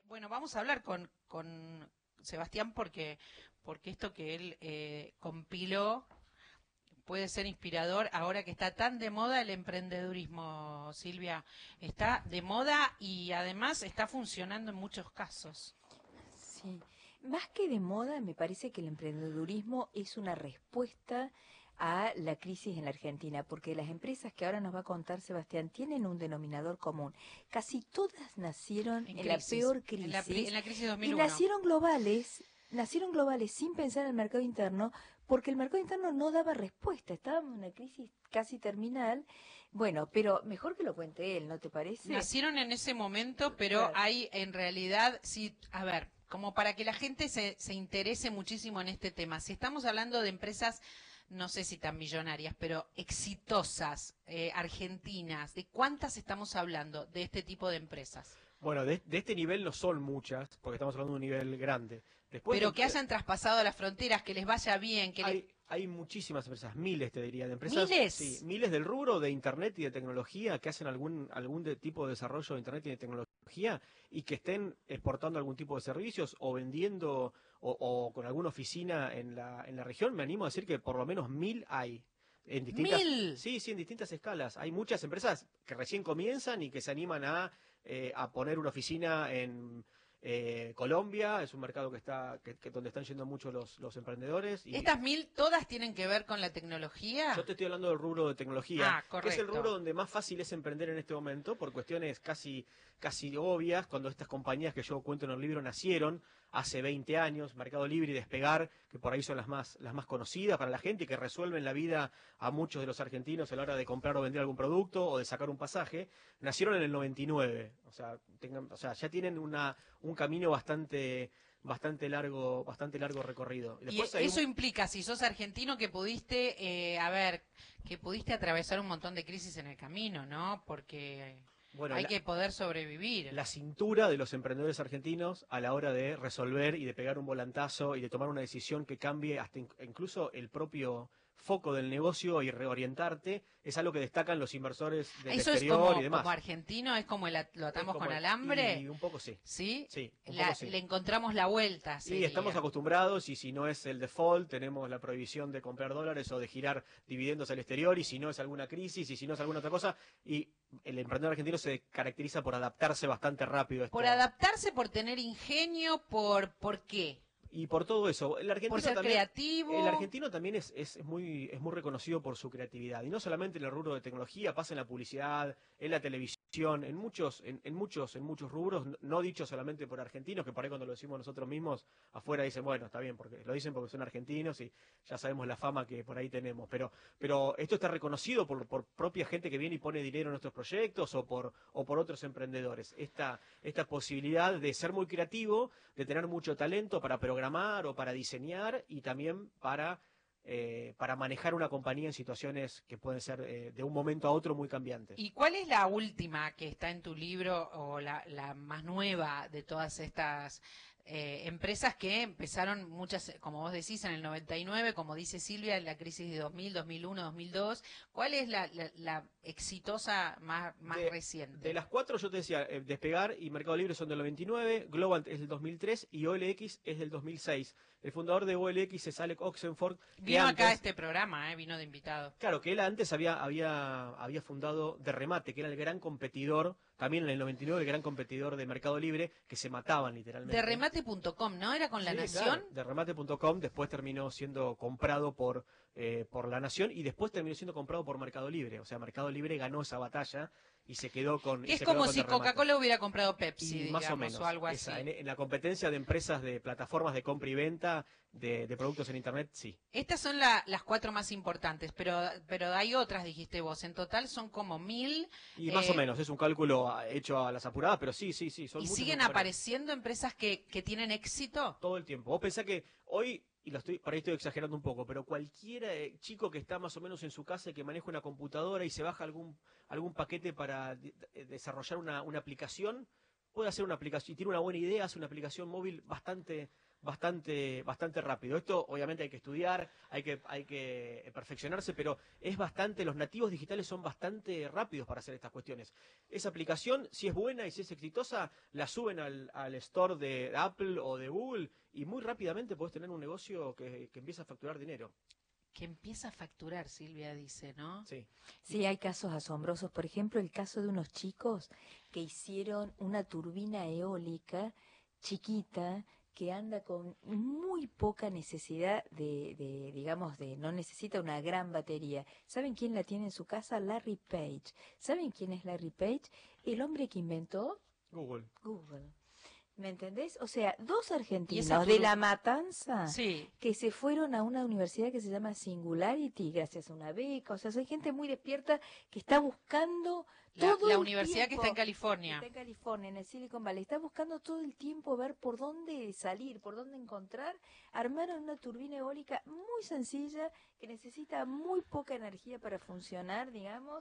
Bueno, vamos a hablar con Sebastián porque esto que él compiló puede ser inspirador ahora que está tan de moda el emprendedurismo, Silvia. Está de moda y además está funcionando en muchos casos. Sí, más que de moda, me parece que el emprendedurismo es una respuesta a la crisis en la Argentina, porque las empresas que ahora nos va a contar Sebastián tienen un denominador común. Casi todas nacieron En en la crisis, peor en crisis la crisis y 2001. nacieron globales sin pensar en el mercado interno, porque el mercado interno no daba respuesta. Estábamos en una crisis casi terminal. Bueno, pero mejor que lo cuente él, ¿no te parece? Nacieron en ese momento, pero Claro. hay en realidad, sí, a ver, como para que la gente se interese muchísimo en este tema. Si estamos hablando de empresas, no sé si tan millonarias, pero exitosas, argentinas, ¿de cuántas estamos hablando de este tipo de empresas? Bueno, de este nivel no son muchas, porque estamos hablando de un nivel grande. Después Pero que hayan traspasado las fronteras, que les vaya bien, hay muchísimas empresas, miles te diría, de empresas, sí, miles. miles del rubro de Internet y de tecnología que hacen algún tipo de desarrollo de Internet y de tecnología y que estén exportando algún tipo de servicios o vendiendo o con alguna oficina en la región. Me animo a decir que por lo menos 1000 hay. En distintas, ¡Mil! sí, sí, en distintas escalas. Hay muchas empresas que recién comienzan y que se animan a poner una oficina en Colombia. Es un mercado que donde están yendo mucho los emprendedores. Y ¿Estas 1000 todas tienen que ver con la tecnología? yo te estoy hablando del rubro de tecnología, Ah, que es el rubro correcto. donde más fácil es emprender en este momento, por cuestiones casi obvias, cuando estas compañías que yo cuento en el libro nacieron hace 20 años, Mercado Libre y Despegar, que por ahí son las más conocidas para la gente y que resuelven la vida a muchos de los argentinos a la hora de comprar o vender algún producto o de sacar un pasaje, nacieron en el 99, o sea, ya tienen un camino bastante largo recorrido. Y Y después hay eso implica, si sos argentino, que pudiste, que pudiste atravesar un montón de crisis en el camino, ¿no? Porque bueno, hay que poder sobrevivir. la cintura de los emprendedores argentinos a la hora de resolver y de pegar un volantazo y de tomar una decisión que cambie hasta incluso el propio foco del negocio y reorientarte, es algo que destacan los inversores del Eso es exterior y como demás. argentino, es como lo Es atamos como con alambre, y un poco sí. ¿sí? Sí, un poco sí. Le encontramos la vuelta, Y estamos sería. acostumbrados, y si no es el default, tenemos la prohibición de comprar dólares o de girar dividendos al exterior, y si no es alguna crisis, y si no es alguna otra cosa, y el emprendedor argentino se caracteriza por adaptarse bastante rápido a Por esto. adaptarse, por tener ingenio, ¿por qué? Y por todo eso, Por ser creativo. el argentino también es muy reconocido por su creatividad. Y no solamente en el rubro de tecnología, pasa en la publicidad, en la televisión, en muchos rubros, no dicho solamente por argentinos, que por ahí cuando lo decimos nosotros mismos, afuera dicen, bueno, está bien, porque lo dicen porque son argentinos y ya sabemos la fama que por ahí tenemos. Pero esto está reconocido por propia gente que viene y pone dinero en nuestros proyectos o por otros emprendedores. Esta posibilidad de ser muy creativo, de tener mucho talento para programar o para diseñar y también para manejar una compañía en situaciones que pueden ser de un momento a otro muy cambiantes. ¿Y cuál es la última que está en tu libro o la más nueva de todas estas empresas que empezaron muchas, como vos decís, en el 99, como dice Silvia, en la crisis de 2000, 2001, 2002? ¿Cuál es la exitosa más De reciente? las cuatro, yo te decía, Despegar y Mercado Libre son del 99, Globant es del 2003 y OLX es del 2006. El fundador de OLX es Alec Oxenford, que Vino acá a antes, este programa, vino de invitado. claro, que él antes había fundado De Remate, que era el gran competidor, también en el 99, el gran competidor de Mercado Libre, que se mataban De literalmente. remate.com, ¿no? ¿Era con La Sí, Nación? claro, derremate.com después terminó siendo comprado por La Nación y después terminó siendo comprado por Mercado Libre. O sea, Mercado Libre ganó esa batalla y se quedó con, y Que es se quedó como con si Derremate. Coca-Cola hubiera comprado Pepsi, Y más o digamos, o menos, algo esa, así. en la competencia de empresas de plataformas de compra y venta de productos en Internet, sí. Estas son las cuatro más importantes, pero hay otras, dijiste vos. En total son como 1000 Y más o menos, es un cálculo hecho a las apuradas, pero sí, sí, sí, son y muchos siguen números. apareciendo empresas que tienen éxito. Todo el tiempo. Vos pensás que hoy, y por ahí estoy exagerando un poco, pero cualquier chico que está más o menos en su casa y que maneja una computadora y se baja algún paquete para desarrollar una aplicación, puede hacer una aplicación, y tiene una buena idea, hace una aplicación móvil bastante rápido. Esto obviamente hay que estudiar, hay que perfeccionarse, pero los nativos digitales son bastante rápidos para hacer estas cuestiones. Esa aplicación, si es buena y si es exitosa, la suben al store de Apple o de Google y muy rápidamente podés tener un negocio que empieza a facturar dinero. Que empieza a facturar, Silvia dice, ¿no? Sí. Sí, hay casos asombrosos. Por ejemplo, el caso de unos chicos que hicieron una turbina eólica chiquita que anda con muy poca necesidad digamos, no necesita una gran batería. ¿Saben quién la tiene en su casa? Larry Page. ¿Saben quién es Larry Page? El hombre que inventó Google. Google. ¿Me entendés? O sea, dos ¿Y argentinos esa de La Matanza Sí. que se fueron a una universidad que se llama Singularity gracias a una beca. O sea, hay gente muy despierta que está buscando todo La el universidad que está en tiempo. California. Está en California, en el Silicon Valley. Está buscando todo el tiempo ver por dónde salir, por dónde encontrar. Armaron una turbina eólica muy sencilla que necesita muy poca energía para funcionar, digamos.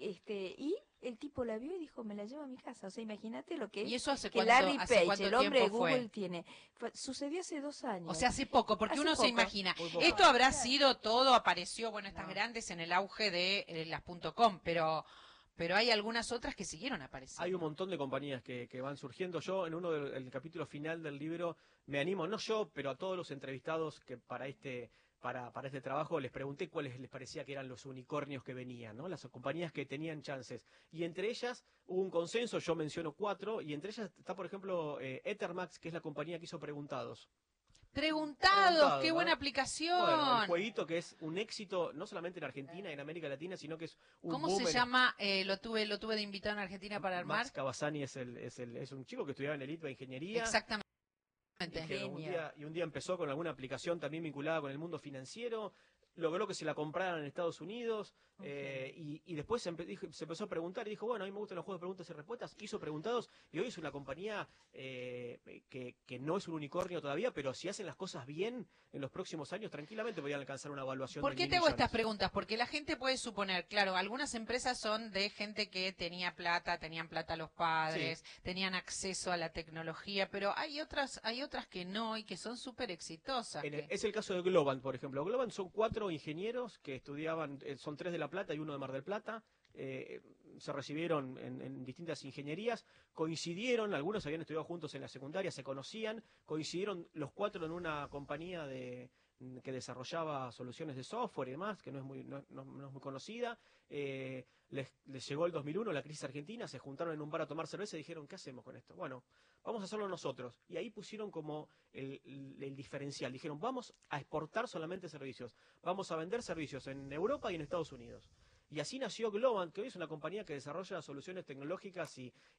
Y el tipo la vio y dijo, me la llevo a mi casa. O sea, imagínate lo que ¿Y es eso hace que cuánto, Larry hace Page, cuánto el hombre de tiempo Google, fue? tiene. Sucedió hace 2 años. O sea, hace poco, porque Hace uno poco. se imagina. Muy poco. Esto habrá sido todo, apareció, bueno, estas No. grandes en el auge de las .com, pero hay algunas otras que siguieron apareciendo. Hay un montón de compañías que van surgiendo. Yo, en el capítulo final del libro, me animo, no yo, pero a todos los entrevistados que para este trabajo les pregunté cuáles les parecía que eran los unicornios que venían, ¿no? Las compañías que tenían chances. Y entre ellas hubo un consenso, yo menciono 4, y entre ellas está, por ejemplo, Ethermax, que es la compañía que hizo Preguntados. Preguntados, qué ¿no? buena aplicación. Bueno, el jueguito que es un éxito, no solamente en Argentina y en América Latina, sino que es un ¿Cómo boom se llama? Lo tuve de invitado en Argentina para armar. Max Cavazzani es un chico que estudiaba en el ITBA Ingeniería. Exactamente. Que un día empezó con alguna aplicación también vinculada con el mundo financiero, logró que se la compraran en Estados Unidos, y después se empezó a preguntar y dijo, bueno, a mí me gustan los juegos de preguntas y respuestas, hizo Preguntados y hoy es una compañía que no es un unicornio todavía, pero si hacen las cosas bien en los próximos años, tranquilamente podrían alcanzar una evaluación ¿Por de qué 1.000 te hago millones. estas preguntas? Porque la gente puede suponer, claro, algunas empresas son de gente que tenían plata los padres, tenían acceso a la tecnología, pero hay otras que no y que son súper exitosas. Es el caso de Globant, por ejemplo. Globant son 4 ingenieros que estudiaban, son 3 de La Plata y 1 de Mar del Plata. Se recibieron en distintas ingenierías, coincidieron, algunos habían estudiado juntos en la secundaria, se conocían, coincidieron los 4 en una compañía que desarrollaba soluciones de software y demás, que no es muy conocida. Les llegó el 2001, la crisis argentina, se juntaron en un bar a tomar cerveza y dijeron, ¿qué hacemos con esto? Bueno, vamos a hacerlo nosotros. Y ahí pusieron como el diferencial. Dijeron, vamos a exportar solamente servicios. Vamos a vender servicios en Europa y en Estados Unidos. Y así nació Globant, que hoy es una compañía que desarrolla soluciones tecnológicas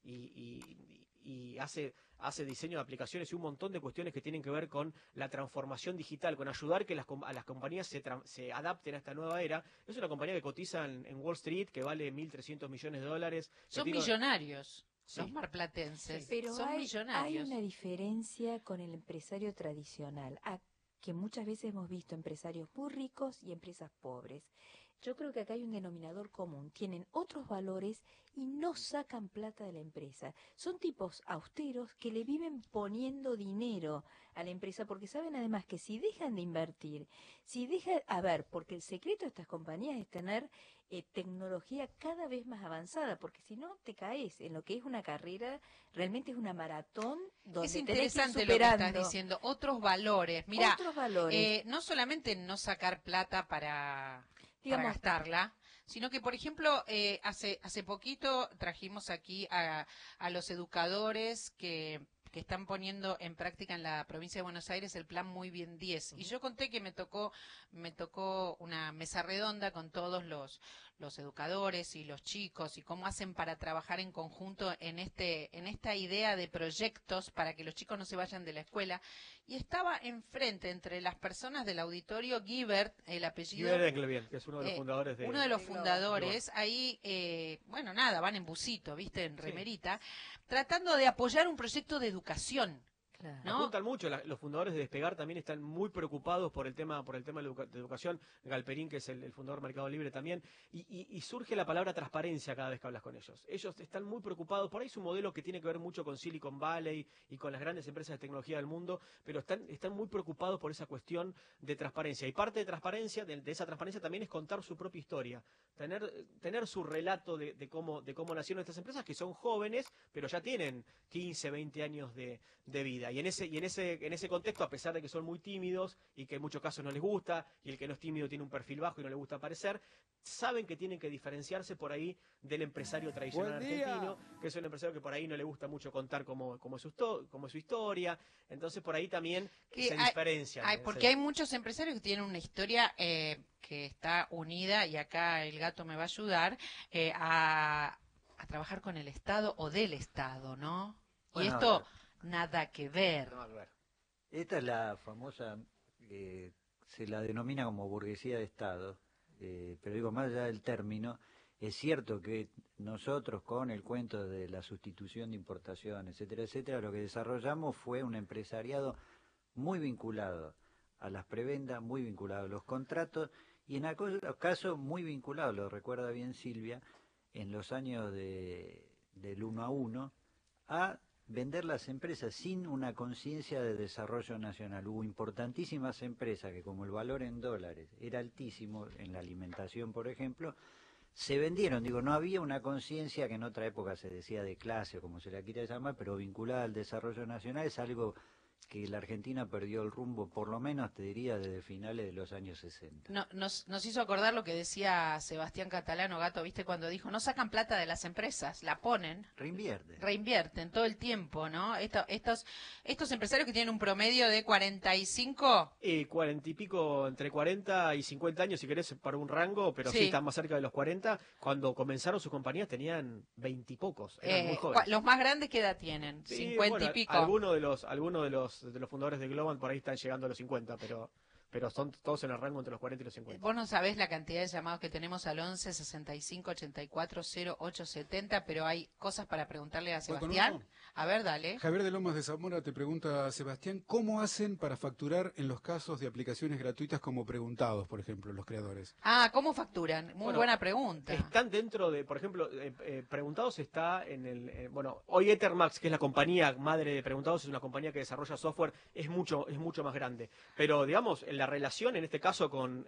y hace diseño de aplicaciones y un montón de cuestiones que tienen que ver con la transformación digital, con ayudar que a las compañías se adapten a esta nueva era. Es una compañía que cotiza en Wall Street, que vale $1.300 millones. Son millonarios. Sí. Los marplatenses. Pero son hay millonarios. una diferencia con el empresario tradicional, que muchas veces hemos visto empresarios muy ricos y empresas pobres. Yo creo que acá hay un denominador común. Tienen otros valores y no sacan plata de la empresa. Son tipos austeros que le viven poniendo dinero a la empresa porque saben además que si dejan de invertir, porque el secreto de estas compañías es tener tecnología cada vez más avanzada, porque si no te caes en lo que es una carrera, realmente es una maratón donde Es tenés que ir interesante lo que superando estás diciendo. Otros valores. Mira, otros valores. no solamente no sacar plata para Digamos, gastarla, sino que, por ejemplo, hace poquito trajimos aquí a los educadores que están poniendo en práctica en la provincia de Buenos Aires el plan Muy Bien 10. Y yo conté que me tocó una mesa redonda con todos los educadores y los chicos y cómo hacen para trabajar en conjunto en esta idea de proyectos para que los chicos no se vayan de la escuela. Y estaba enfrente, entre las personas del auditorio, Guibert, el apellido. Guibert Engelbert, que es uno de los fundadores de... Uno de los de fundadores, ahí, van en busito, ¿viste? En remerita, tratando de apoyar un proyecto de educación. Claro. ¿no? Apuntan mucho, los fundadores de Despegar también están muy preocupados por el tema de educación. Galperín, que es el fundador de Mercado Libre también, y surge la palabra transparencia cada vez que hablas con ellos. Ellos están muy preocupados, por ahí es un modelo que tiene que ver mucho con Silicon Valley y con las grandes empresas de tecnología del mundo, pero están muy preocupados por esa cuestión de transparencia. Y parte de transparencia, de esa transparencia también es contar su propia historia, tener su relato de cómo nacieron estas empresas, que son jóvenes, pero ya tienen 15, 20 años de vida. Y en ese contexto, a pesar de que son muy tímidos y que en muchos casos no les gusta, y el que no es tímido tiene un perfil bajo y no le gusta aparecer, saben que tienen que diferenciarse por ahí del empresario tradicional argentino, que es un empresario que por ahí no le gusta mucho contar como su historia. Entonces por ahí también se diferencian. Porque hay muchos empresarios que tienen una historia que está unida, y acá el gato me va a ayudar, a trabajar con el Estado o del Estado, ¿no? Bueno, y esto nada que ver. Esta es la famosa, se la denomina como burguesía de Estado, pero digo, más allá del término, es cierto que nosotros con el cuento de la sustitución de importación, etcétera, etcétera, lo que desarrollamos fue un empresariado muy vinculado a las prebendas, muy vinculado a los contratos, y en aquellos casos muy vinculado, lo recuerda bien Silvia, en los años del 1 a 1, a vender las empresas sin una conciencia de desarrollo nacional. Hubo importantísimas empresas que, como el valor en dólares era altísimo, en la alimentación por ejemplo, se vendieron. Digo, no había una conciencia que en otra época se decía de clase o como se la quiera llamar, pero vinculada al desarrollo nacional. Es algo que la Argentina perdió el rumbo, por lo menos te diría desde finales de los años 60. Nos hizo acordar lo que decía Sebastián Catalano, Gato, ¿viste? Cuando dijo, no sacan plata de las empresas, la ponen. Reinvierten todo el tiempo, ¿no? Estos empresarios que tienen un promedio de 45... 40 y pico, entre 40 y 50 años, si querés, para un rango, pero sí están más cerca de los 40. Cuando comenzaron sus compañías tenían 20 y pocos, eran muy jóvenes. ¿Los más grandes qué edad tienen? Sí, 50 y pico. Algunos de los fundadores de Globant por ahí están llegando a los 50, pero son todos en el rango entre los 40 y los 50. Vos no sabés la cantidad de llamados que tenemos al 11 65 84 08 70, pero hay cosas para preguntarle a Sebastián. A ver, dale. Javier de Lomas de Zamora te pregunta a Sebastián, ¿cómo hacen para facturar en los casos de aplicaciones gratuitas como Preguntados, por ejemplo, los creadores? ¿Cómo facturan? Muy buena pregunta. Están dentro de, por ejemplo, Preguntados está en el... hoy Ethermax, que es la compañía madre de Preguntados, es una compañía que desarrolla software, es mucho más grande. Pero, digamos, la relación, en este caso,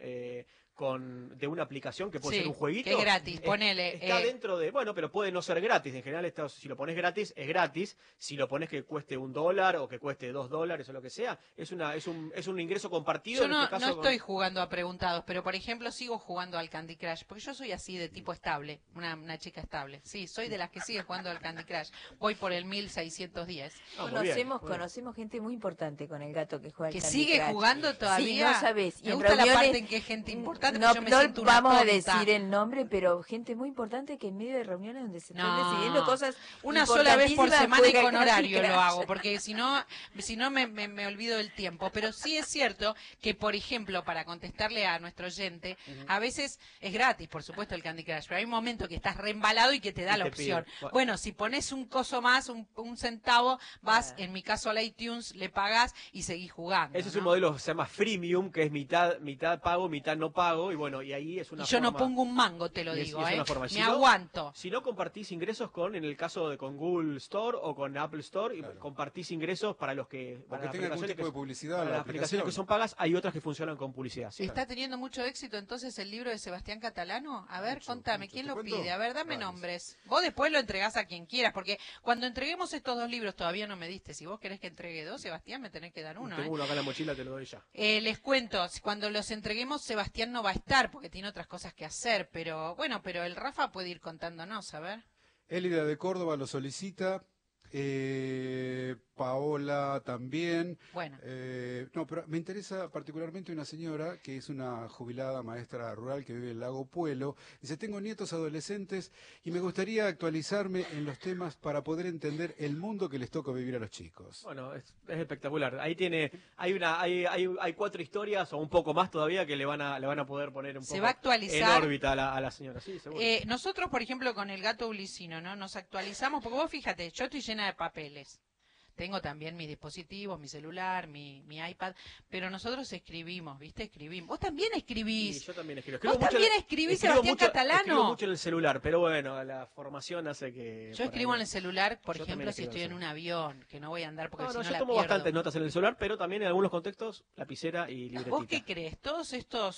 de una aplicación que puede ser un jueguito, que es gratis, ponele. Está dentro de, pero puede no ser gratis. En general, si lo pones gratis, es gratis. Si lo pones que cueste $1 o que cueste $2 o lo que sea, es un ingreso compartido. Yo no estoy jugando a Preguntados, pero por ejemplo sigo jugando al Candy Crush, porque yo soy así de tipo estable, una chica estable. Sí, soy de las que sigue jugando al Candy Crush. Voy por el 1610. Conocemos gente muy importante con el gato que juega al Candy sigue Crush. jugando todavía. Sí, no sabes. Me gusta la parte en que es gente importante, no, yo me no siento una vamos tonta. a decir el nombre, pero gente muy importante que en medio de reuniones donde se están decidiendo cosas una sola vez por semana y con horario Crush. lo hago, porque si no me olvido del tiempo. Pero sí es cierto que, por ejemplo, para contestarle a nuestro oyente, a veces es gratis, por supuesto, el Candy Crush, pero hay un momento que estás reembalado y que te da la opción. Bueno, si pones un coso más, un centavo, vas, en mi caso, al iTunes, le pagas y seguís jugando. Ese es un modelo que se llama freemium, que es mitad pago, mitad no pago, y ahí es una y yo forma, no pongo un mango, te lo digo, es una forma. Me aguanto. Si no compartís ingresos en el caso con Google Store o con Apple Store, claro, compartís ingresos para los que... Porque tenga algún tipo de publicidad. Para las aplicaciones que son pagas, hay otras que funcionan con publicidad. Sí, ¿Está teniendo mucho éxito entonces el libro de Sebastián Catalano? A ver, contame, ¿quién lo pide? A ver, dame nombres. Vos después lo entregás a quien quieras, porque cuando entreguemos estos 2 libros, todavía no me diste. Si vos querés que entregue 2, Sebastián, me tenés que dar uno. Tengo uno acá en la mochila, te lo doy ya. Les cuento, cuando los entreguemos, Sebastián no va a estar, porque tiene otras cosas que hacer, pero el Rafa puede ir contándonos, a ver. Élida de Córdoba lo solicita. Paola también. Bueno. No, pero me interesa particularmente una señora que es una jubilada maestra rural que vive en Lago Puelo. Dice, tengo nietos adolescentes y me gustaría actualizarme en los temas para poder entender el mundo que les toca vivir a los chicos. Bueno, es espectacular. Ahí hay 4 historias o un poco más todavía que le van a poder poner un poco se va a actualizar en órbita a la señora. Sí, seguro. Nosotros, por ejemplo, con el gato Ulisino, ¿no? Nos actualizamos, porque vos fíjate, yo estoy llena de papeles. tengo también mis dispositivos, mi celular, mi iPad, pero nosotros escribimos, ¿viste? Escribimos. Vos también Y escribís. yo también escribo. Vos también escribís, escribo Sebastián mucho, Catalano. escribo mucho en el celular, pero bueno, la formación hace que... Yo por escribo ahí- en el celular, por Yo ejemplo, también si escribo estoy en en el un avión, que no voy a andar porque No, si no, no yo la tomo pierdo. bastantes notas en el celular, pero también en algunos contextos lapicera y libretita. ¿Vos qué crees? Todos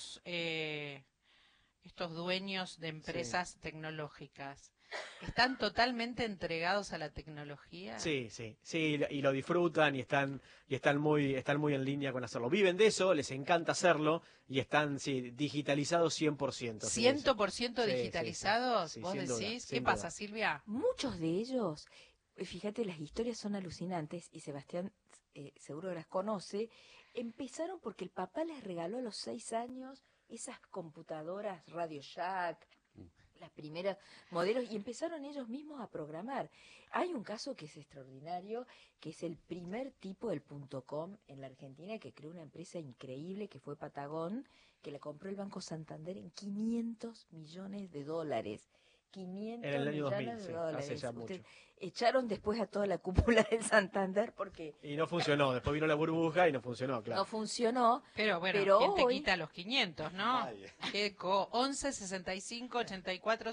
estos dueños de empresas tecnológicas están totalmente entregados a la tecnología. Sí, y lo disfrutan y están muy en línea con hacerlo. Viven de eso, les encanta hacerlo y están, sí, digitalizados 100%. Sí, 100% sí, digitalizados, sí, vos sin duda, decís. sin ¿Qué duda. pasa, Silvia? Muchos de ellos, fíjate, las historias son alucinantes y Sebastián seguro las conoce, empezaron porque el papá les regaló a los 6 años esas computadoras Radio Shack, las primeras modelos, y empezaron ellos mismos a programar. Hay un caso que es extraordinario, que es el primer tipo del .com en la Argentina, que creó una empresa increíble, que fue Patagón, que la compró el Banco Santander en $500 millones. 500 En el año 2000, millones de sí, dólares. hace ya Usted- mucho. Echaron después a toda la cúpula del Santander porque Y no funcionó, después vino la burbuja y no funcionó, claro. no funcionó. Pero bueno, Pero ¿quién te hoy- quita los 500, no? Nadie. 11 65 84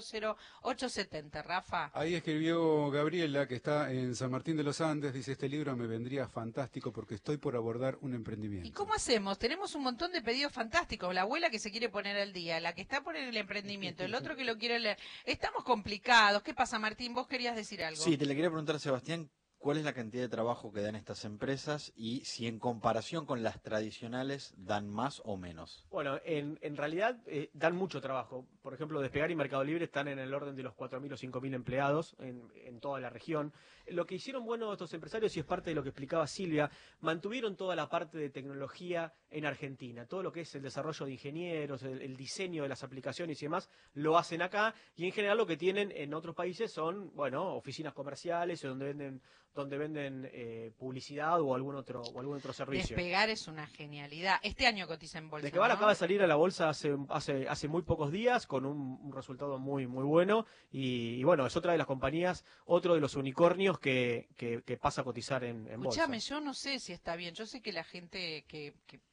0870, Rafa. Ahí escribió Gabriela, que está en San Martín de los Andes, dice, este libro me vendría fantástico porque estoy por abordar un emprendimiento. ¿Y cómo hacemos? Tenemos un montón de pedidos fantásticos. La abuela que se quiere poner al día, la que está por el emprendimiento, el otro que lo quiere leer. Estamos complicados. ¿Qué pasa, Martín? ¿Vos querías decir algo? Sí, te le quería preguntar, Sebastián, ¿cuál es la cantidad de trabajo que dan estas empresas y si en comparación con las tradicionales dan más o menos? Bueno, en realidad dan mucho trabajo. Por ejemplo, Despegar y Mercado Libre están en el orden de los 4.000 o 5.000 empleados en toda la región. Lo que hicieron bueno estos empresarios, y es parte de lo que explicaba Silvia, mantuvieron toda la parte de tecnología en Argentina. Todo lo que es el desarrollo de ingenieros, el diseño de las aplicaciones y demás, lo hacen acá. Y en general lo que tienen en otros países son, bueno, oficinas comerciales o donde venden publicidad o algún otro servicio. Despegar es una genialidad. Este año cotiza en bolsa. Despegar ¿no? acaba de salir a la bolsa hace muy pocos días con un resultado muy bueno y bueno, es otra de las compañías, otro de los unicornios que pasa a cotizar en bolsa. Escuchame, yo no sé si está bien. Yo sé que la gente que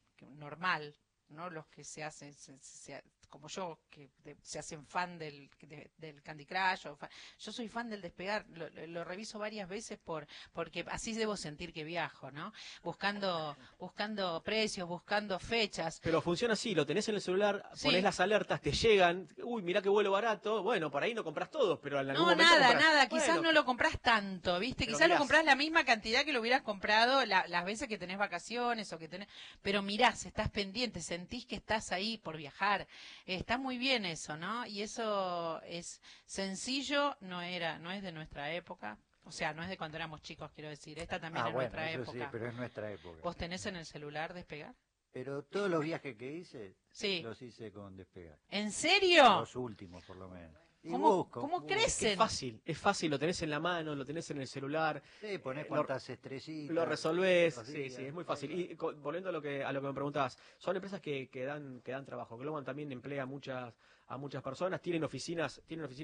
normal, ¿no? Los que se hacen, como yo, que se hacen fan del Candy Crush. Yo soy fan del Despegar, lo reviso varias veces porque así debo sentir que viajo, ¿no? Buscando precios, buscando fechas. Pero funciona así, lo tenés en el celular, Sí. ponés las alertas, te llegan, uy, mirá qué vuelo barato, bueno, por ahí no compras todos, pero en algún No, momento nada, compras. nada, quizás Bueno, no lo compras tanto, ¿viste? pero Quizás lo mirás. compras la misma cantidad que lo hubieras comprado las veces que tenés vacaciones o que tenés... Pero mirás, estás pendiente, sentís que estás ahí por viajar. Está muy bien eso, ¿no? Y eso es sencillo, no es de nuestra época. O sea, no es de cuando éramos chicos, quiero decir. Esta también es bueno, nuestra eso sí, época. pero es nuestra época. ¿Vos tenés en el celular Despegar? Pero todos los viajes que hice, Sí. los hice con Despegar. ¿En serio? Los últimos, por lo menos. Y ¿Cómo busco. crecen? es fácil, lo tenés en la mano, lo tenés en el celular, Sí, ponés lo- cuantas estrellitas. lo resolvés, los sí, días. sí, es muy fácil. Y volviendo a lo que me preguntabas, son empresas que dan trabajo. Globan también emplea a muchas personas, tienen oficinas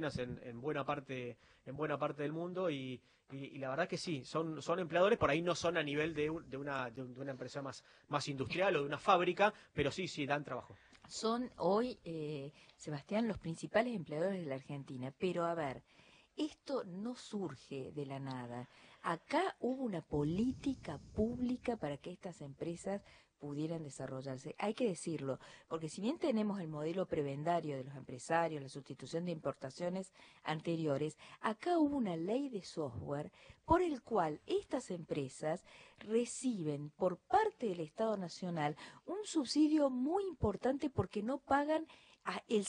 en buena parte del mundo y la verdad que sí, son empleadores, por ahí no son a nivel de una empresa más industrial o de una fábrica, pero sí dan trabajo. Son hoy, Sebastián, los principales empleadores de la Argentina. Pero a ver, esto no surge de la nada. Acá hubo una política pública para que estas empresas pudieran desarrollarse. Hay que decirlo, porque si bien tenemos el modelo prebendario de los empresarios, la sustitución de importaciones anteriores, acá hubo una ley de software por el cual estas empresas reciben por parte del Estado Nacional un subsidio muy importante porque no pagan el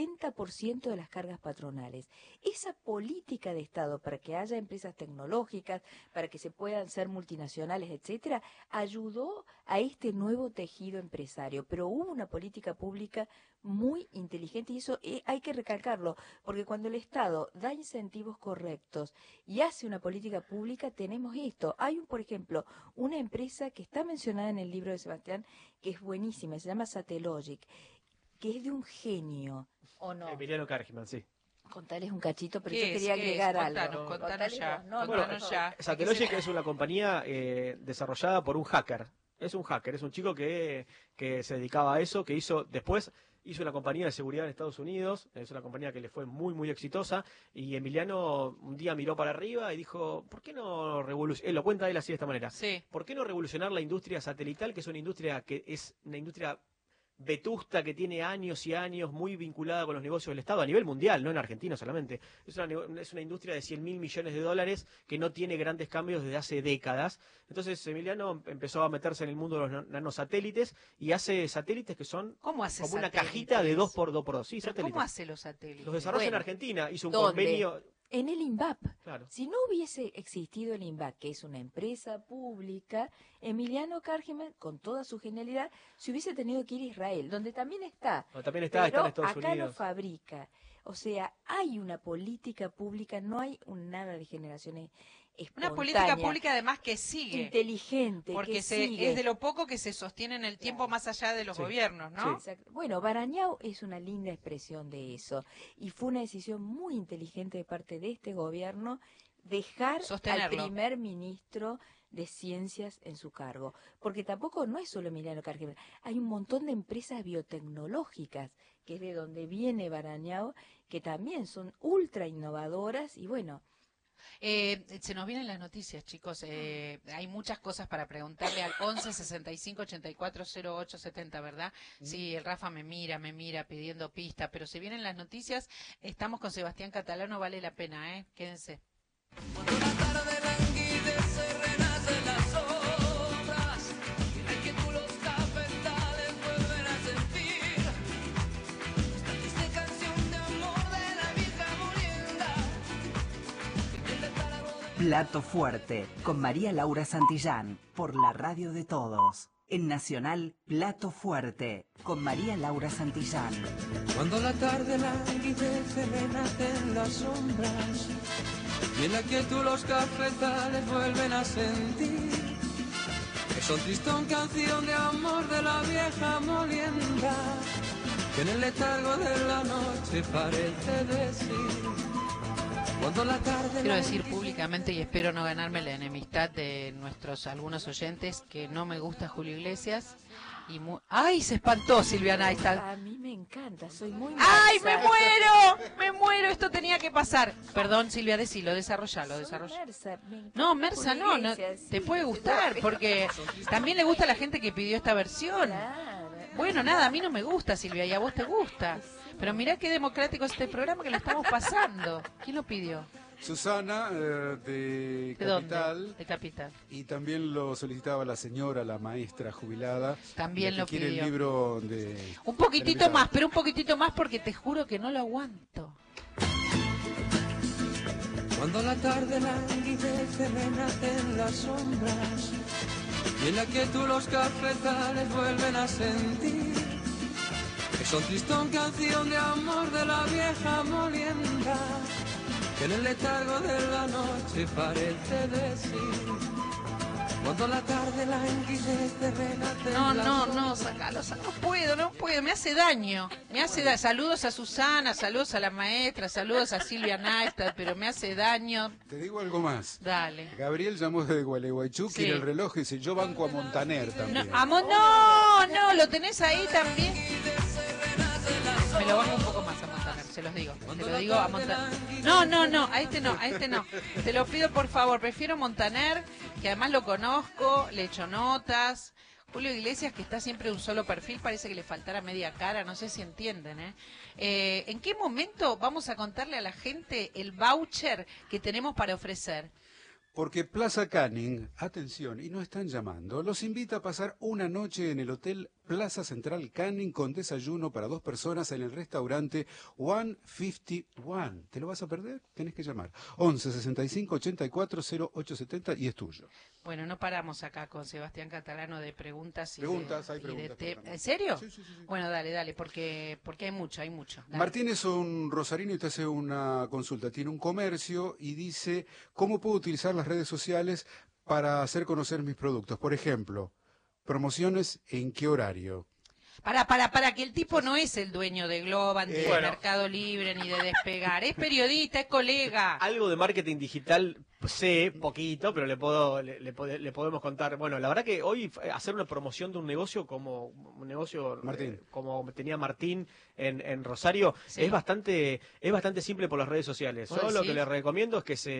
70% de las cargas patronales. Esa política de Estado para que haya empresas tecnológicas, para que se puedan ser multinacionales, etcétera, ayudó a este nuevo tejido empresario. Pero hubo una política pública muy inteligente y eso hay que recalcarlo, porque cuando el Estado da incentivos correctos y hace una política pública, tenemos esto. Hay, por ejemplo, una empresa que está mencionada en el libro de Sebastián, que es buenísima, se llama Satellogic, que es de un genio, ¿o no? Emiliano Cargman, sí. Contales un cachito, pero ¿Qué yo es? quería ¿Qué agregar es? algo. Contanos ya. vos, no, Contanos no, ya. Satellogic es una compañía desarrollada por un hacker. Es un hacker, es un chico que se dedicaba a eso, que después hizo una compañía de seguridad en Estados Unidos, es una compañía que le fue muy, muy exitosa, y Emiliano un día miró para arriba y dijo, ¿por qué no revolucionar? Lo cuenta él así de esta manera. Sí. ¿Por qué no revolucionar la industria satelital, que es una industria vetusta, que tiene años y años, muy vinculada con los negocios del Estado a nivel mundial, no en Argentina solamente? Es una industria de 100.000 millones de dólares que no tiene grandes cambios desde hace décadas. Entonces Emiliano empezó a meterse en el mundo de los nanosatélites y hace satélites que son ¿Cómo hace como una satélites? cajita de 2x2x2. Sí, ¿Pero satélites. ¿Cómo hace los satélites? Los desarrolla en Bueno, Argentina, hizo un ¿dónde? convenio. En el INVAP. Claro. Si no hubiese existido el INVAP, que es una empresa pública, Emiliano Kargeman, con toda su genialidad, se hubiese tenido que ir a Israel, donde también está. No, también está Pero en Estados acá Unidos. lo fabrica. O sea, hay una política pública, no hay nada de generaciones espontáneas. Una política pública además que sigue. Inteligente, Porque que sigue. es de lo poco que se sostiene en el tiempo Claro. más allá de los Sí. gobiernos, ¿no? Exacto. Bueno, Barañao es una linda expresión de eso. Y fue una decisión muy inteligente de parte de este gobierno dejar al Sostenerlo. primer ministro de ciencias en su cargo. Porque tampoco no es solo Emiliano Kargeman. Hay un montón de empresas biotecnológicas, que es de donde viene Barañao, que también son ultra innovadoras y bueno. Se nos vienen las noticias, chicos. Hay muchas cosas para preguntarle al 11 65 84 08 70, ¿verdad? Sí, el Rafa me mira pidiendo pista, pero se vienen las noticias. Estamos con Sebastián Catalano, vale la pena, ¿eh? Quédense. Cuando la tarde languidece, renacen las sombras, y hay que tú los cafetales vuelven a sentir esta triste canción de amor de la vieja molienda. Plato Fuerte, con María Laura Santillán, por la radio de todos. En Nacional, Plato Fuerte, con María Laura Santillán. Cuando la tarde languidece, renacen las sombras, y en la quietud los cafetales vuelven a sentir que son tristón canción de amor de la vieja molienda, que en el letargo de la noche parece decir. Cuando la tarde Quiero decir públicamente, y espero no ganarme la enemistad de nuestros algunos oyentes, que no me gusta Julio Iglesias. ¡Ay, se espantó Silvia Neistat! A mí me encanta, soy muy ¡Ay, Marza. me muero! Esto tenía que pasar. Perdón, Silvia, decilo, desarrollalo. Soy Mersa, me encanta No, Mersa, Julio no, Iglesias, te sí. puede gustar, porque también le gusta a la gente que pidió esta versión. Claro. Bueno, nada, a mí no me gusta, Silvia, y a vos te gusta. Pero mirá qué democrático es este programa que lo estamos pasando. ¿Quién lo pidió? Susana, de ¿De dónde? Capital. De Capital. Y también lo solicitaba la señora, la maestra jubilada. También la lo que quiere pidió. el libro de... Un poquitito del invitado. más, pero un poquitito más porque te juro que no lo aguanto. Cuando la tarde languidece, renacen las sombras, y en la quietud los cafetales vuelven a sentir que son tristón canción de amor de la vieja molienda, que en el letargo de la noche parece decir. Cuando la tarde languidece, renacen las No, sacalo, no puedo, me hace daño. Saludos a Susana, saludos a la maestra, saludos a Silvia Neistat, pero me hace daño. Te digo algo más. Dale. Gabriel llamó de Gualeguaychú, Sí. quiere el reloj y dice, yo banco a Montaner No, también. no, lo tenés ahí también. Me lo banco un poco más a Montaner, se los digo. Se lo digo a Montaner. No, a este no. Te lo pido por favor, prefiero Montaner, que además lo conozco, le echo notas. Julio Iglesias, que está siempre de un solo perfil, parece que le faltara media cara, no sé si entienden, ¿En qué momento vamos a contarle a la gente el voucher que tenemos para ofrecer? Porque Plaza Canning, atención, y no están llamando, los invita a pasar una noche en el Hotel Plaza Central Canning con desayuno para 2 personas en el restaurante 151. ¿Te lo vas a perder? Tenés que llamar. 11 65 84 0870 y es tuyo. Bueno, no paramos acá con Sebastián Catalano de preguntas. Hay y preguntas. de también. ¿En serio? Sí. Bueno, dale, porque hay mucho. Dale. Martín es un rosarino y te hace una consulta. Tiene un comercio y dice, ¿cómo puedo utilizar las redes sociales para hacer conocer mis productos? Por ejemplo, promociones, ¿en qué horario? Para que el tipo no es el dueño de Globan, ni de Bueno. Mercado Libre, ni de Despegar. Es periodista, es colega. Algo de marketing digital sé poquito, pero le podemos contar. Bueno, la verdad que hoy hacer una promoción de un negocio como Martín. como tenía Martín en Rosario Sí. es bastante simple por las redes sociales. ¿Vos Yo lo que decís? le recomiendo es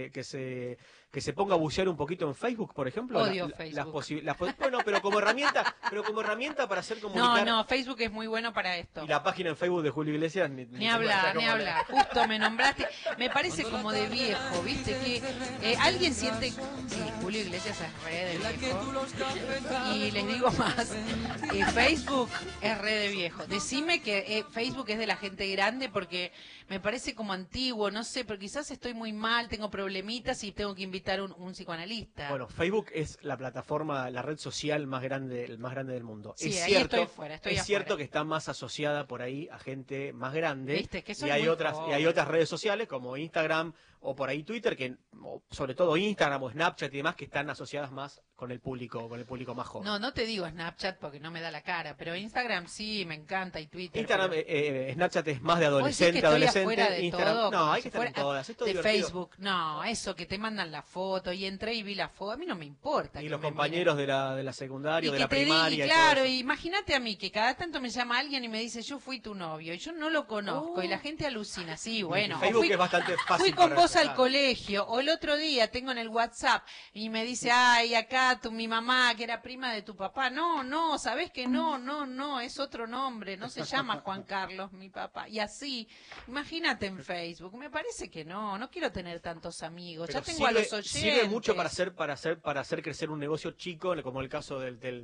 que se ponga a bucear un poquito en Facebook, por ejemplo. Odio Facebook. Bueno, pero como herramienta para hacer comunicar. No, Facebook es muy bueno para esto. Y la página en Facebook de Julio Iglesias Ni hablar, ni hablar. Justo me nombraste. Me parece como de viejo, ¿viste? Que alguien siente... Sí, Julio Iglesias es re de viejo. Y les digo más. Facebook es re de viejo. Decime que Facebook es de la gente grande porque me parece como antiguo, no sé, pero quizás estoy muy mal, tengo problemitas y tengo que invitar un psicoanalista. Bueno, Facebook es la plataforma, la red social más grande del mundo. Sí, es ahí cierto, estoy fuera, estoy es cierto afuera. que está más asociada por ahí a gente más grande. Viste, que soy y hay muy otras joven. y hay otras redes sociales como Instagram o por ahí Twitter o sobre todo Instagram o Snapchat y demás que están asociadas más con el público más joven. No te digo Snapchat porque no me da la cara, pero Instagram sí, me encanta y Twitter. Instagram, pero- Snapchat es más de ¿Vos decís que adolescente, estoy afuera de Instagram, todo? no, Como hay si que estar en fuera- todas, es todo de divertido. Facebook, no, eso que te mandan la foto y entré y vi la foto, a mí no me importa. Y que los me compañeros de la secundaria, miren. de Y la que te diga, primaria. y claro, todo eso. imagínate a mí que cada tanto me llama alguien y me dice, yo fui tu novio, y yo no lo conozco, y la gente alucina, sí, bueno. o Facebook fui- es bastante fácil. Fui con para vos al detectar. colegio, o el otro día tengo en el WhatsApp y me dice, ay, acá mi mamá, que era prima de tu papá. No, ¿sabés que no, es otro nombre, no se llama Juan Carlos, mi papá. Y así, imagínate en Facebook, me parece que no quiero tener tantos amigos, Pero ya tengo a los oyentes. sirve mucho para hacer crecer un negocio chico, como el caso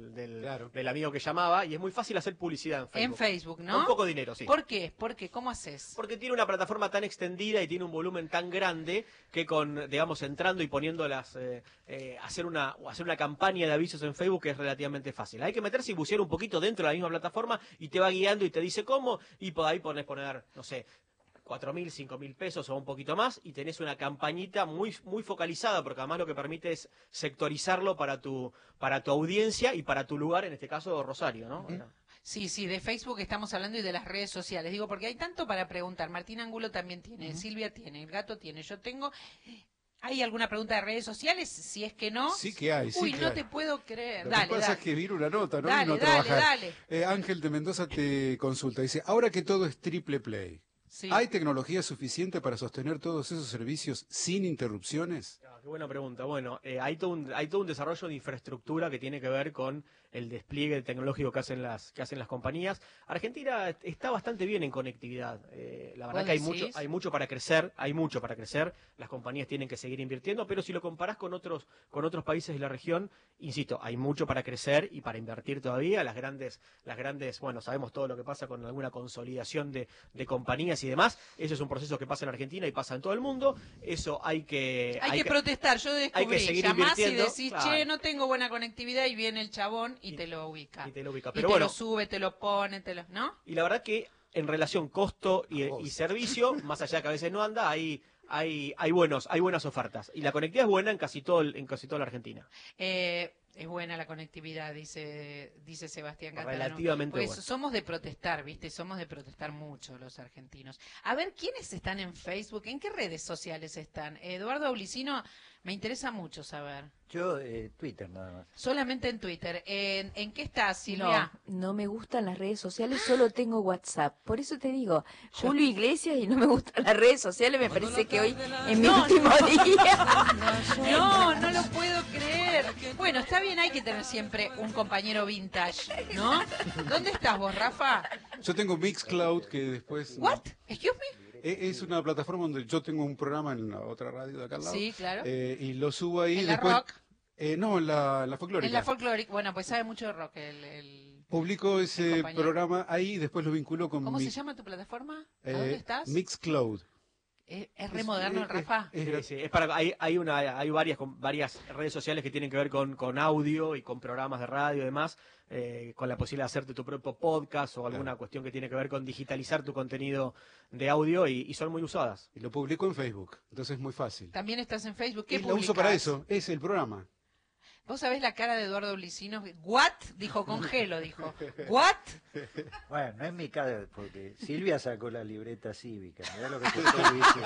del amigo que llamaba, y es muy fácil hacer publicidad en Facebook. En Facebook, ¿no? Con poco dinero, sí. ¿Por qué? ¿Cómo haces? Porque tiene una plataforma tan extendida y tiene un volumen tan grande que digamos, entrando y poniéndolas, hacer una campaña de avisos en Facebook es relativamente fácil. Hay que meterse y bucear un poquito dentro de la misma plataforma y te va guiando y te dice cómo, y por ahí poner, no sé, 4.000, 5.000 pesos o un poquito más y tenés una campañita muy focalizada, porque además lo que permite es sectorizarlo para tu audiencia y para tu lugar, en este caso Rosario, ¿no? Sí, de Facebook estamos hablando y de las redes sociales. Digo, porque hay tanto para preguntar. Martín Angulo también tiene, Silvia tiene, el gato tiene, yo tengo. ¿Hay alguna pregunta de redes sociales? Si es que no. Sí que hay, sí Uy, que no hay. te puedo creer. Lo que Dale, pasa dale. es que vino una nota, ¿no? Dale, Vino a dale, trabajar. dale. Ángel de Mendoza te consulta. Dice, ahora que todo es triple play, Sí. ¿hay tecnología suficiente para sostener todos esos servicios sin interrupciones? Qué buena pregunta. Bueno, hay todo un desarrollo de infraestructura que tiene que ver con el despliegue tecnológico que hacen las compañías. Argentina está bastante bien en conectividad. La verdad ¿Vos que decís? hay mucho para crecer, Las compañías tienen que seguir invirtiendo, pero si lo comparás con otros países de la región, insisto, hay mucho para crecer y para invertir todavía. Las grandes, bueno, sabemos todo lo que pasa con alguna consolidación de compañías y demás. Eso es un proceso que pasa en Argentina y pasa en todo el mundo. Eso hay que protestar, yo descubrí, seguir llamás y invirtiendo, decís, claro. che, no tengo buena conectividad y viene el chabón y te lo ubica. y te lo ubica. Y Pero te bueno, lo sube, te lo pone, ¿no? y la verdad que en relación costo y servicio, más allá que a veces no anda, hay buenas ofertas. Y la conectividad es buena en casi toda la Argentina. Es buena la conectividad, dice Sebastián Catano. Relativamente Pues buena. somos de protestar, ¿viste? Somos de protestar mucho los argentinos. A ver, ¿quiénes están en Facebook? ¿En qué redes sociales están? Eduardo Aulicino, me interesa mucho saber. Yo, Twitter nada más. Solamente en Twitter. ¿En qué estás, Silvia? No me gustan las redes sociales, solo tengo WhatsApp. Por eso te digo, Julio Iglesias y no me gustan las redes sociales, me parece que hoy es mi último día. No lo puedo creer. Bueno, está bien, hay que tener siempre un compañero vintage, ¿no? ¿Dónde estás vos, Rafa? Yo tengo Mixcloud que después... ¿What? Excuse me. Es una plataforma donde yo tengo un programa en la otra radio de acá al lado. Sí, claro. Y lo subo ahí. ¿En la después, rock? No, en la folclórica. En la folclórica. Bueno, pues sabe mucho de rock el Publico ese compañero. programa ahí y después lo vinculo con ¿Cómo se llama tu plataforma? ¿A dónde estás? Mixcloud. ¿Es re moderno el Rafa? Sí, es para, hay varias redes sociales que tienen que ver con audio y con programas de radio y demás, con la posibilidad de hacerte tu propio podcast o alguna cuestión que tiene que ver con digitalizar tu contenido de audio y son muy usadas. Y lo publico en Facebook, entonces es muy fácil. También estás en Facebook. ¿Qué Y lo uso publicás? para eso, es el programa. Vos sabés la cara de Eduardo Blicino. ¿What? Dijo congelo, dijo. ¿What? Bueno, no es mi caso, porque Silvia sacó la libreta cívica. Mirá lo que te estoy diciendo.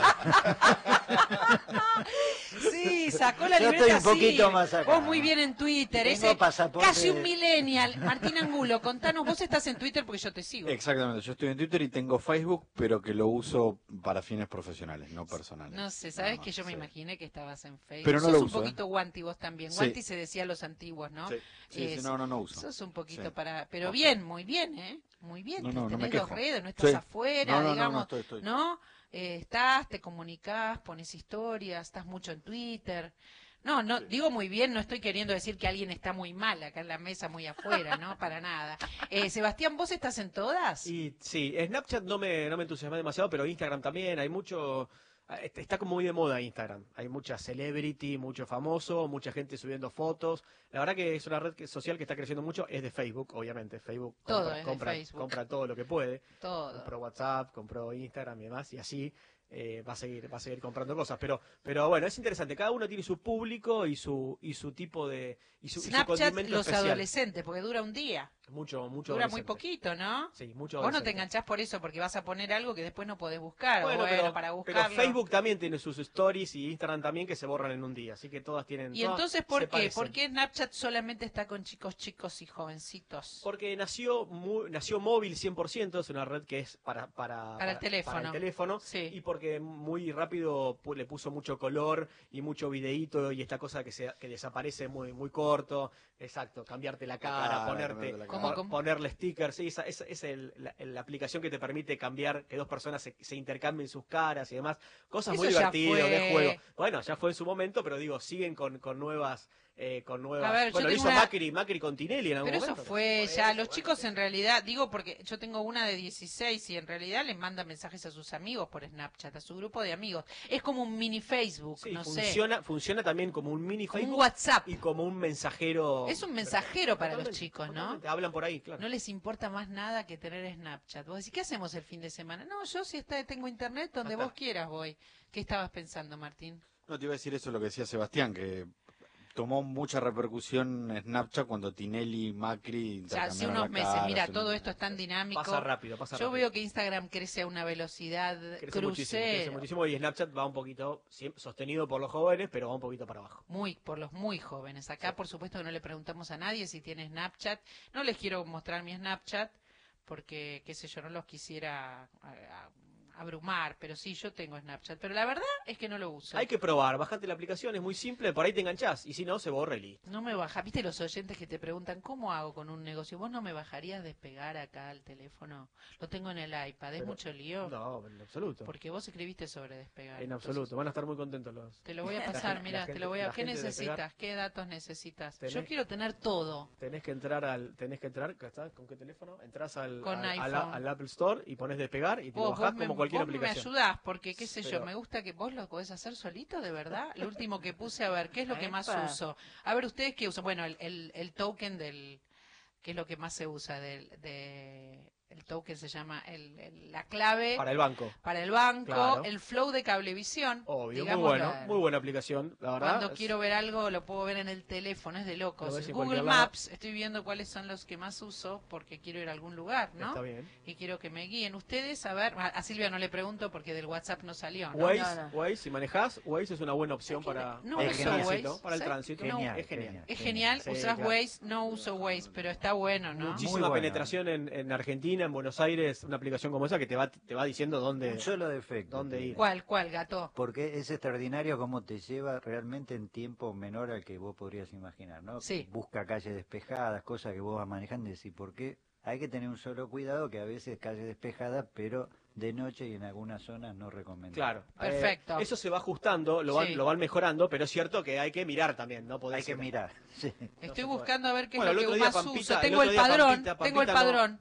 Sí, sacó la Yo libreta estoy un poquito así. más acá. Vos muy bien en Twitter. Tengo Ese pasaporte casi un de- millennial. Martín Angulo, contanos, vos estás en Twitter porque yo te sigo. Exactamente, yo estoy en Twitter y tengo Facebook, pero que lo uso para fines profesionales, no personales. No sé, Nada sabes más, que yo me sí. imaginé que estabas en Facebook. Pero no sos lo un uso, poquito guanti vos también. Sí. Guanti se decía a los antiguos, ¿no? Sí, sí, no uso. Sos un poquito Sí. para... Pero Ok. bien, muy bien, ¿eh? Muy bien. No, no, no tenés me dos quejo. redes, no estás Sí. afuera, No, digamos. estoy. ¿No? Estás, te comunicás, pones historias, estás mucho en Twitter. No, digo muy bien, no estoy queriendo decir que alguien está muy mal acá en la mesa, muy afuera, ¿no? Para nada. Sebastián, ¿vos estás en todas? Y sí, Snapchat no me entusiasma demasiado, pero Instagram también, hay mucho... Está como muy de moda Instagram. Hay mucha celebrity, mucho famoso, mucha gente subiendo fotos. La verdad que es una red social que está creciendo mucho. Es de Facebook, obviamente. Facebook Todo es de compra, Facebook. compra todo lo que puede. Todo. Compró WhatsApp, compró Instagram y demás. Y así va a seguir comprando cosas. Pero bueno, es interesante. Cada uno tiene su público y su tipo de... Y su Snapchat, condimento los especial. adolescentes, porque dura un día. Mucho Dura muy adolescente. poquito, ¿no? Sí, mucho Vos no te adolescente. enganchás por eso, porque vas a poner algo que después no podés buscar. Bueno, o pero, para pero buscarlo. Facebook también tiene sus stories y Instagram también que se borran en un día, así que todas tienen. ¿Y todas entonces se por qué? parecen. ¿Por qué Snapchat solamente está con chicos y jovencitos? Porque nació móvil 100%, es una red que es para el teléfono. para el teléfono, Sí. y porque muy rápido le puso mucho color y mucho videíto y esta cosa que desaparece muy corto. Exacto, cambiarte la cara, Cambiarte la cara. ¿Cómo? ponerle stickers, sí, esa es la aplicación que te permite cambiar, que dos personas se intercambien sus caras y demás, cosas Eso muy ya divertidas fue. de juego. Bueno, ya fue en su momento, pero digo, siguen con nuevas... A ver, yo bueno, lo tengo hizo una- Macri con Tinelli en algún Pero eso momento. fue Por ya, eso, los bueno, chicos en realidad, digo porque yo tengo una de 16 y en realidad les manda mensajes a sus amigos por Snapchat, a su grupo de amigos. Es como un mini Facebook, sí, no sé, funciona también como un mini como un Facebook WhatsApp. y como un mensajero. Es un mensajero para los Totalmente, chicos, ¿no? totalmente, hablan por ahí, claro. No les importa más nada que tener Snapchat. Vos decís, ¿qué hacemos el fin de semana? No, yo si tengo internet, donde Ya está. vos quieras voy. ¿Qué estabas pensando, Martín? No, te iba a decir eso lo que decía Sebastián, que tomó mucha repercusión Snapchat cuando Tinelli y Macri O sea, hace intercambiaron unos la meses, cara, mira, hace todo un- esto es tan dinámico. Pasa rápido. Yo veo que Instagram crece a una velocidad crece crucero. muchísimo y Snapchat va un poquito sostenido por los jóvenes, pero va un poquito para abajo. Por los muy jóvenes. Acá, por supuesto, que no le preguntamos a nadie si tiene Snapchat. No les quiero mostrar mi Snapchat porque, qué sé yo, no los quisiera abrumar, pero sí, yo tengo Snapchat. Pero la verdad es que no lo uso. Hay que probar, bajate la aplicación, es muy simple, por ahí te enganchás, y si no, se borra y listo. No me baja. ¿Viste los oyentes que te preguntan cómo hago con un negocio? ¿Vos no me bajarías Despegar acá al teléfono? Lo tengo en el iPad. ¿Es Pero- mucho lío? No, en absoluto. Porque vos escribiste sobre Despegar. En entonces- absoluto, van a estar muy contentos los... Te lo voy a La pasar, gente- mira, la te gente- lo voy a... la ¿Qué gente de necesitas? Despegar. ¿Qué datos necesitas? Yo Tenés- quiero tener todo. Tenés que entrar, ¿acá está? ¿Con qué teléfono? Entrás Con iPhone. al Apple Store y pones Despegar y te lo Vos bajás me, como cualquier vos me aplicación. ayudás, porque qué sé yo, Pero- me gusta que vos lo podés hacer solito, de verdad. Lo último que puse, a ver, ¿qué es lo que más Epa. uso? A ver, ¿ustedes qué usan? Bueno, el token ¿qué es lo que más se usa? El token se llama la clave Para el banco. para el banco, Claro. el flow de Cablevisión. Obvio, muy digamos, bueno, muy buena aplicación, la verdad. Cuando quiero ver algo lo puedo ver en el teléfono, es de Lo locos. ves en Google cualquier lado. Maps, estoy viendo cuáles son los que más uso porque quiero ir a algún lugar, ¿no? Está bien. Y quiero que me guíen ustedes. A ver, a Silvia no le pregunto porque del WhatsApp no salió, ¿no? Waze, No, no. Waze, si manejás, Waze es una buena opción para, no para uso el tránsito. Waze. Para el ¿Sí? tránsito. Genial, Es genial. Es genial, Sí, usás claro. Waze, no uso Waze, pero está bueno, ¿no? Muchísima Muy bueno. penetración en Argentina, en Buenos Aires, una aplicación como esa que te va diciendo dónde... Un solo defecto. ¿Dónde te ir? digo. ¿Cuál, gato? Porque es extraordinario cómo te lleva realmente en tiempo menor al que vos podrías imaginar, ¿no? Sí. Busca calles despejadas, cosas que vos vas manejando y decís, ¿por qué? Hay que tener un solo cuidado, que a veces calles despejadas, pero de noche y en algunas zonas no recomendable. Claro. Perfecto. Eso se va ajustando, lo Sí. van mejorando, pero es cierto que hay que mirar también, ¿no? Podés Hay que ir- mirar. Sí. Estoy se puede. buscando a ver qué Bueno, es el lo otro que día más Pampita- uso. el Tengo otro el día padrón, Pampita tengo el no- padrón.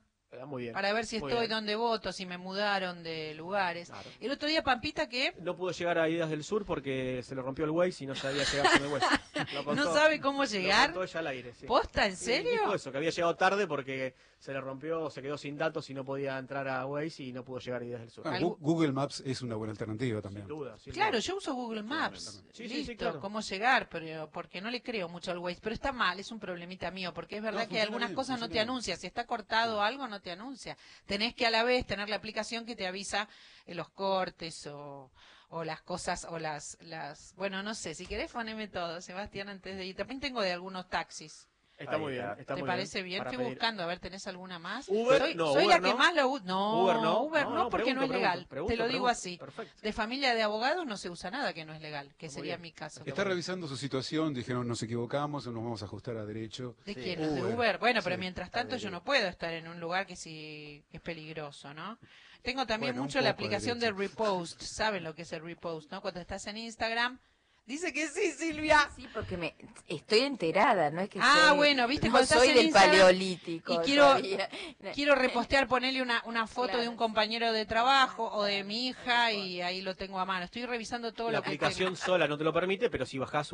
muy bien. Para ver si Muy estoy bien. donde voto, si me mudaron de lugares. Claro. El otro día, Pampita, que No pudo llegar a Ideas del Sur porque se le rompió el Waze y no sabía llegar con el Waze. Lo contó- no sabe cómo lo llegar. contó ella al aire, sí. ¿Posta? ¿En Sí, serio? dijo eso, que había llegado tarde porque se le rompió, se quedó sin datos y no podía entrar a Waze y no pudo llegar a Ideas del Sur. Ah, Algo- Google Maps es una buena alternativa también. Sin duda. sin Claro, duda. yo uso Google Maps. también. Sí, sí, Listo, sí, claro. cómo llegar, pero porque no le creo mucho al Waze. Pero está mal, es un problemita mío, porque es verdad No, que algunas funciona bien, cosas no te funciona bien. anuncia. Si está cortado algo, no te anuncia. Tenés que a la vez tener la aplicación que te avisa los cortes o las cosas, o bueno, no sé, si querés poneme todo, Sebastián, antes de ir. También tengo de algunos taxis. Está muy bien. Está ¿Te muy parece bien? para Estoy pedir. buscando, a ver, ¿tenés alguna más? Uber, soy no, soy Uber la que no. más lo uso. No, Uber no. Uber no, porque no es legal. Pregunto, Te lo digo pregunto. así. Perfecto. De familia de abogados no se usa nada que no es legal, que Muy sería bien. mi caso. Está revisando su situación, dijeron nos equivocamos, nos vamos a ajustar a derecho. ¿De Sí, quién? ¿Los de Uber. Uber? Bueno, pero Sí, mientras está tanto yo bien. no puedo estar en un lugar que sí que es peligroso, ¿no? Tengo también Bueno, un mucho la poco aplicación derecho. de Repost. ¿Saben lo que es el Repost, no? Cuando estás en Instagram. Dice que sí, Silvia. Sí, porque estoy enterada, no es que Ah, soy, bueno, viste, no cuando estás soy en del Instagram paleolítico. y quiero- todavía. Quiero repostear, ponerle una foto Claro, de un sí. compañero de trabajo o de mi hija y ahí lo tengo a mano. Estoy revisando todo La lo que aplicación sola no te lo permite, pero si bajás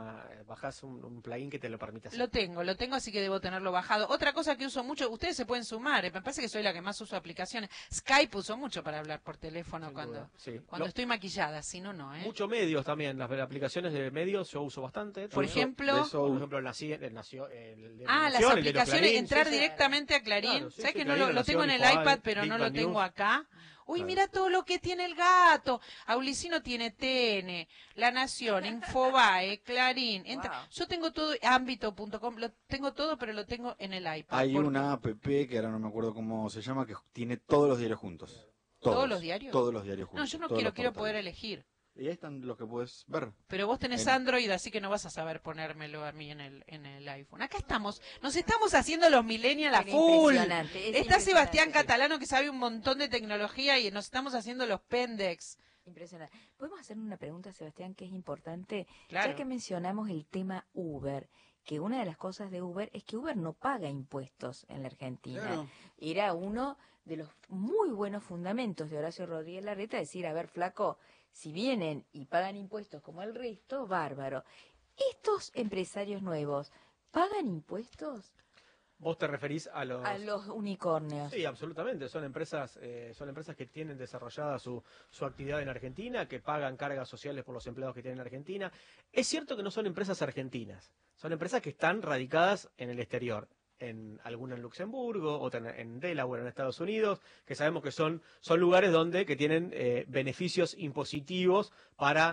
un plugin que te lo permite hacer. Lo tengo, así que debo tenerlo bajado. Otra cosa que uso mucho, ustedes se pueden sumar, me parece que soy la que más uso aplicaciones. Skype uso mucho para hablar por teléfono Sin cuando, duda, sí. cuando Lo- estoy maquillada, si no, no, ¿eh? Muchos medios también, las aplicaciones de medios yo uso bastante. Por Yo uso- ejemplo, de eso- por ejemplo, el Nación, el las el diario aplicaciones, Clarín, entrar sí, sí. directamente a Clarín. Claro, sí, ¿Sabes sí, que Clarín, no lo tengo en el Nación, iPad, Infobae, pero Big no lo Bang tengo News. acá? Uy, Claro. mira todo lo que tiene el gato. Aulicino tiene TN, La Nación, Infobae, Clarín. Wow. Yo tengo todo, ámbito.com, lo tengo todo, pero lo tengo en el iPad. Hay porque- una app que ahora no me acuerdo cómo se llama, que tiene todos los diarios juntos. ¿Todos los diarios? Todos los diarios No, juntos. yo no todos quiero, los quiero poder portales. elegir. Y ahí están los que puedes ver. Pero vos tenés En- Android, así que no vas a saber ponérmelo a mí en el iPhone. Acá estamos, nos estamos haciendo los millennials a Pero full. impresionante, es Está Sebastián impresionante. Catalano que sabe un montón de tecnología y nos estamos haciendo los pendex. Impresionante. ¿Podemos hacer una pregunta, Sebastián, que es importante? Claro. Ya que mencionamos el tema Uber, que una de las cosas de Uber es que Uber no paga impuestos en la Argentina. Claro. Era uno de los muy buenos fundamentos de Horacio Rodríguez Larreta, decir, a ver, flaco, si vienen y pagan impuestos como el resto, bárbaro. ¿Estos empresarios nuevos pagan impuestos ¿Vos te referís a los...? a los unicornios? Sí, absolutamente. Son empresas que tienen desarrollada su actividad en Argentina, que pagan cargas sociales por los empleados que tienen en Argentina. Es cierto que no son empresas argentinas, son empresas que están radicadas en el exterior. Alguna en Luxemburgo, otra en Delaware, en Estados Unidos, que sabemos que son lugares que tienen beneficios impositivos para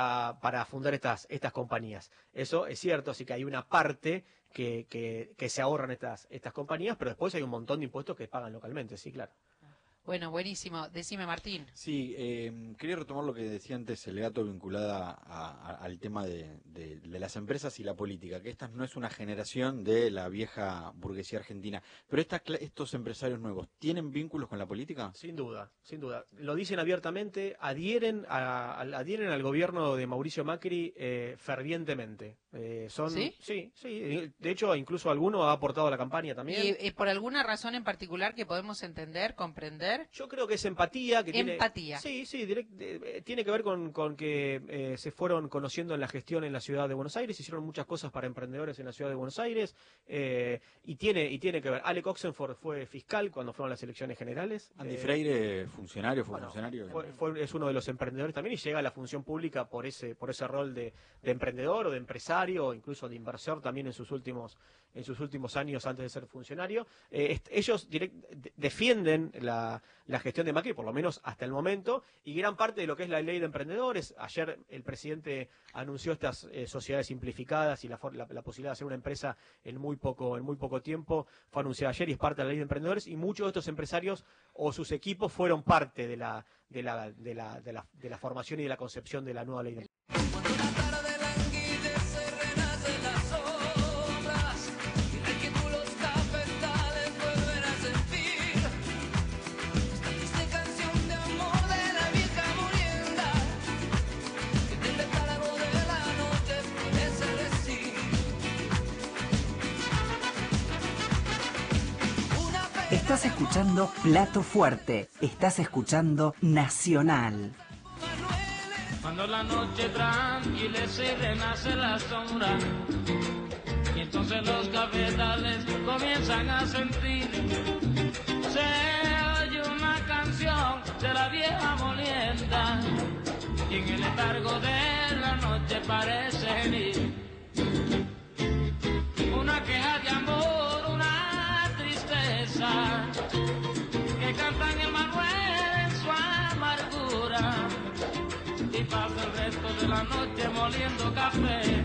fundar estas compañías. Eso es cierto, así que hay una parte que se ahorran estas compañías, pero después hay un montón de impuestos que pagan localmente, sí, claro. Bueno, buenísimo. Decime, Martín. Sí, quería retomar lo que decía antes el gato vinculada al tema de las empresas y la política, que esta no es una generación de la vieja burguesía argentina, pero estos empresarios nuevos, ¿tienen vínculos con la política? Sin duda, sin duda. Lo dicen abiertamente, adhieren al gobierno de Mauricio Macri fervientemente. ¿Sí? Sí. De hecho, incluso alguno ha aportado a la campaña también. ¿Y por alguna razón en particular que podemos entender, comprender? Yo creo que es empatía. Empatía. Sí, tiene que ver con que se fueron conociendo en la gestión en la ciudad de Buenos Aires, hicieron muchas cosas para emprendedores en la ciudad de Buenos Aires, y tiene que ver. Alec Oxenford fue fiscal cuando fueron las elecciones generales. Andy Freire, funcionario, fue Bueno, funcionario. es uno de los emprendedores también y llega a la función pública por ese rol de emprendedor o de empresario o incluso de inversor también en sus últimos años antes de ser funcionario. Ellos defienden la gestión de Macri, por lo menos hasta el momento, y gran parte de lo que es la ley de emprendedores. Ayer el presidente anunció estas sociedades simplificadas y la posibilidad de hacer una empresa en muy poco tiempo. Fue anunciada ayer y es parte de la ley de emprendedores, y muchos de estos empresarios o sus equipos fueron parte de la formación y de la concepción de la nueva ley de emprendedores. Estás escuchando Plato Fuerte. Estás escuchando Nacional. Cuando la noche tranquilece y renace la sombra, y entonces los cafetales comienzan a sentir, se oye una canción de la vieja molienda, y en el letargo de la noche parece venir una queja de amor, una tristeza, que cantan el Manuel en su amargura, y pasa el resto de la noche moliendo café.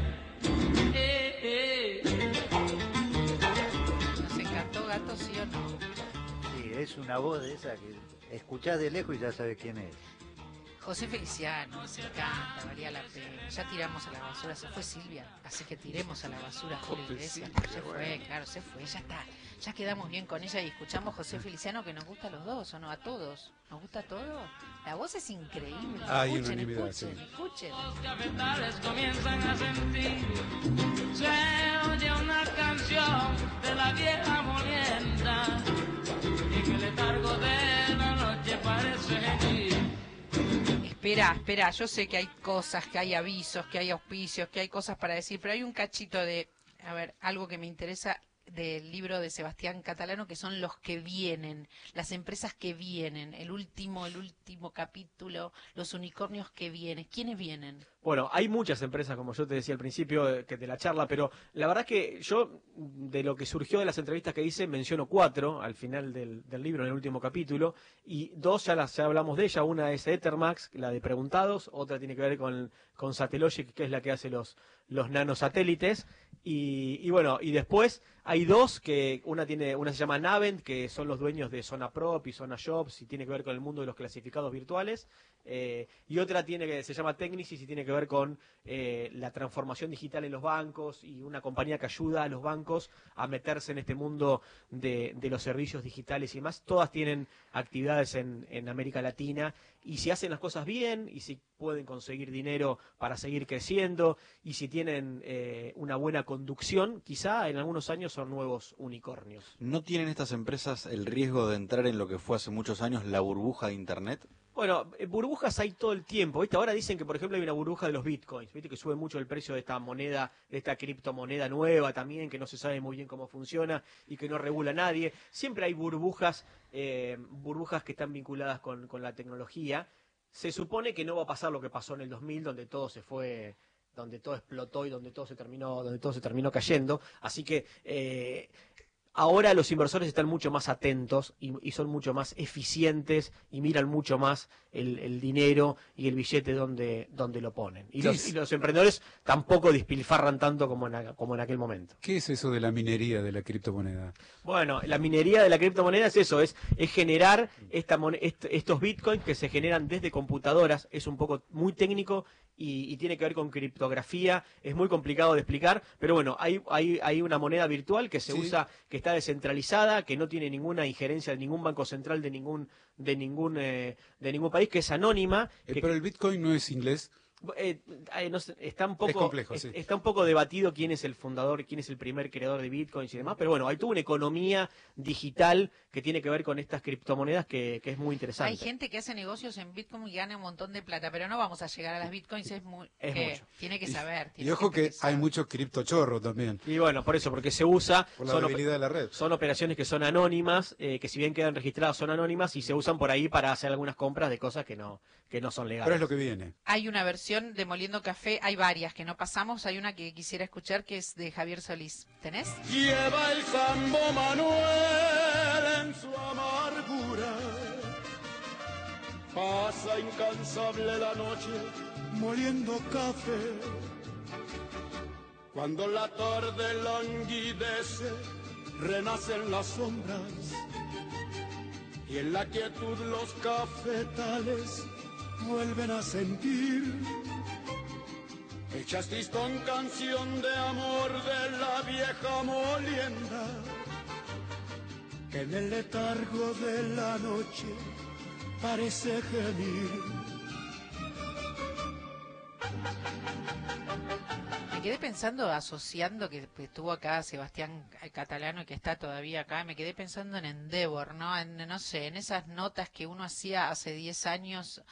¿Nos encantó, Gato, sí o no? Sí, es una voz de esa que escuchás de lejos y ya sabes quién es. José Feliciano, nos encanta, valía la pena. Ya tiramos a la basura, se fue Silvia, así que tiremos a la basura a Julio Iglesias. Se fue, claro, se fue, ya está. Ya quedamos bien con ella y escuchamos José Feliciano, que nos gusta a los dos, ¿o no? A todos. ¿Nos gusta a todos? La voz es increíble. Hay Escuchen, unanimidad, escuchen, sí. escuchen. Los cafetales comienzan a sentir, se oye una canción de la vieja molienda, y en el letargo de la noche parece venir. Espera, yo sé que hay cosas, que hay avisos, que hay auspicios, que hay cosas para decir, pero hay un cachito de, a ver, algo que me interesa del libro de Sebastián Catalano, que son los que vienen, las empresas que vienen, el último capítulo, los unicornios que vienen. ¿Quiénes vienen? Bueno, hay muchas empresas, como yo te decía al principio de la charla, pero la verdad es que yo, de lo que surgió de las entrevistas que hice, menciono 4 al final del libro, en el último capítulo, y 2 ya hablamos de ella. Una es Ethermax, la de preguntados, otra tiene que ver con Satellogic, que es la que hace los nanosatélites, y bueno, y después hay 2, que una se llama Navent, que son los dueños de Zona Prop y Zona Jobs, y tiene que ver con el mundo de los clasificados virtuales, y otra se llama Technisys y tiene que ver con la transformación digital en los bancos, y una compañía que ayuda a los bancos a meterse en este mundo de los servicios digitales y demás. Todas tienen actividades en América Latina, y si hacen las cosas bien, y si pueden conseguir dinero para seguir creciendo, y si tienen una buena conducción, quizá en algunos años son nuevos unicornios. ¿No tienen estas empresas el riesgo de entrar en lo que fue hace muchos años la burbuja de Internet? Bueno, burbujas hay todo el tiempo, ¿viste? Ahora dicen que, por ejemplo, hay una burbuja de los bitcoins, ¿viste? Que sube mucho el precio de esta moneda, de esta criptomoneda nueva también, que no se sabe muy bien cómo funciona y que no regula nadie. Siempre hay burbujas que están vinculadas con la tecnología. Se supone que no va a pasar lo que pasó en el 2000, donde todo se fue, donde todo explotó y donde todo se terminó cayendo. Así que ahora los inversores están mucho más atentos y son mucho más eficientes y miran mucho más el dinero y el billete donde lo ponen. Y los emprendedores tampoco despilfarran tanto como en aquel momento. ¿Qué es eso de la minería de la criptomoneda? Bueno, la minería de la criptomoneda es eso, es generar estos bitcoins que se generan desde computadoras. Es un poco muy técnico y tiene que ver con criptografía, es muy complicado de explicar, pero bueno, hay una moneda virtual que se usa, que está descentralizada, que no tiene ninguna injerencia de ningún banco central de ningún país, que es anónima. Pero el Bitcoin no es inglés. No sé, está un poco, es complejo, sí. Está un poco debatido quién es el fundador, quién es el primer creador de bitcoins y demás, pero bueno, hay toda una economía digital que tiene que ver con estas criptomonedas que es muy interesante. Hay gente que hace negocios en Bitcoin y gana un montón de plata, pero no vamos a llegar a las Bitcoins, mucho. Tiene que saber. Y ojo que hay mucho criptochorro también. Y bueno, por eso, porque se usa, por la debilidad de la red. Son operaciones que son anónimas, que si bien quedan registradas son anónimas y se usan por ahí para hacer algunas compras de cosas que no son legales. Pero es lo que viene. Hay una versión de Moliendo Café, hay varias que no pasamos, hay una que quisiera escuchar que es de Javier Solís. ¿Tenés? Lleva el Sambo Manuel en su amargura, pasa incansable la noche moliendo café. Cuando la tarde languidece, renacen las sombras y en la quietud los cafetales vuelven a sentir. Echas tristón canción de amor de la vieja molienda, que en el letargo de la noche parece gemir. Me quedé pensando, asociando, que estuvo acá Sebastián Catalano, que está todavía acá, me quedé pensando en Endeavor, ¿no? No sé, en esas notas que uno hacía hace 10 años,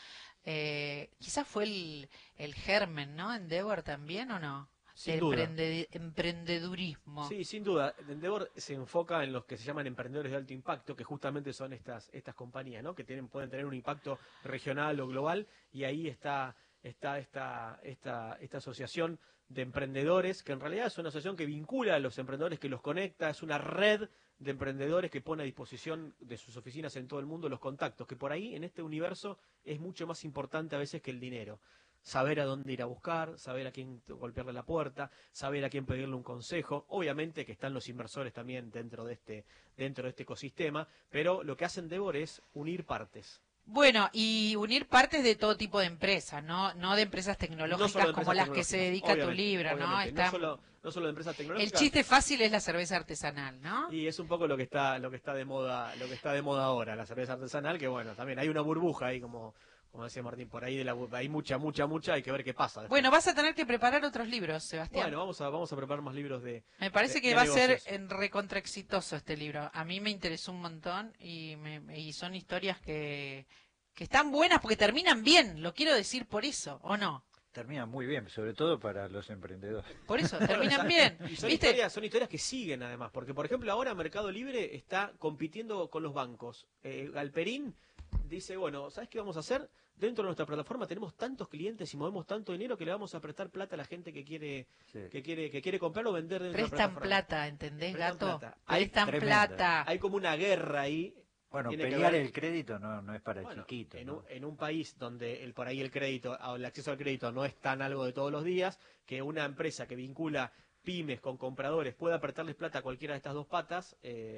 quizás fue el germen, ¿no? Endeavor también, ¿o no? Sin duda. Emprendedurismo. Sí, sin duda. Endeavor se enfoca en los que se llaman emprendedores de alto impacto, que justamente son estas compañías, ¿no? Que pueden tener un impacto regional o global, y ahí está esta asociación de emprendedores, que en realidad es una asociación que vincula a los emprendedores, que los conecta, es una red de emprendedores que pone a disposición de sus oficinas en todo el mundo los contactos, que por ahí en este universo es mucho más importante a veces que el dinero. Saber a dónde ir a buscar, saber a quién golpearle la puerta, saber a quién pedirle un consejo. Obviamente que están los inversores también dentro de este ecosistema, pero lo que hace Endeavor es unir partes. Bueno, y unir partes de todo tipo de empresas, no de empresas tecnológicas como las que se dedica tu libro, ¿no? Está... No solo de empresas tecnológicas. El chiste fácil es la cerveza artesanal, ¿no? Y es un poco lo que está de moda ahora, la cerveza artesanal, que bueno, también hay una burbuja ahí como decía Martín, por ahí hay mucha, hay que ver qué pasa. Después. Bueno, vas a tener que preparar otros libros, Sebastián. Bueno, vamos a preparar más libros de... Me parece que va a ser recontra exitoso este libro. A mí me interesó un montón y son historias que están buenas porque terminan bien, lo quiero decir por eso, ¿o no? Terminan muy bien, sobre todo para los emprendedores. Por eso, terminan bien. Y son historias que siguen además, porque por ejemplo ahora Mercado Libre está compitiendo con los bancos. Galperín dice, bueno, ¿sabes qué vamos a hacer? Dentro de nuestra plataforma tenemos tantos clientes y movemos tanto dinero que le vamos a prestar plata a la gente que quiere comprar o vender dentro de la plataforma. Prestan plata, ¿entendés, gato? Prestan plata. Hay como una guerra ahí. Bueno, pelear el crédito no es para el chiquito. En un país donde por ahí el acceso al crédito no es tan algo de todos los días, que una empresa que vincula pymes con compradores pueda prestarles plata a cualquiera de estas dos patas,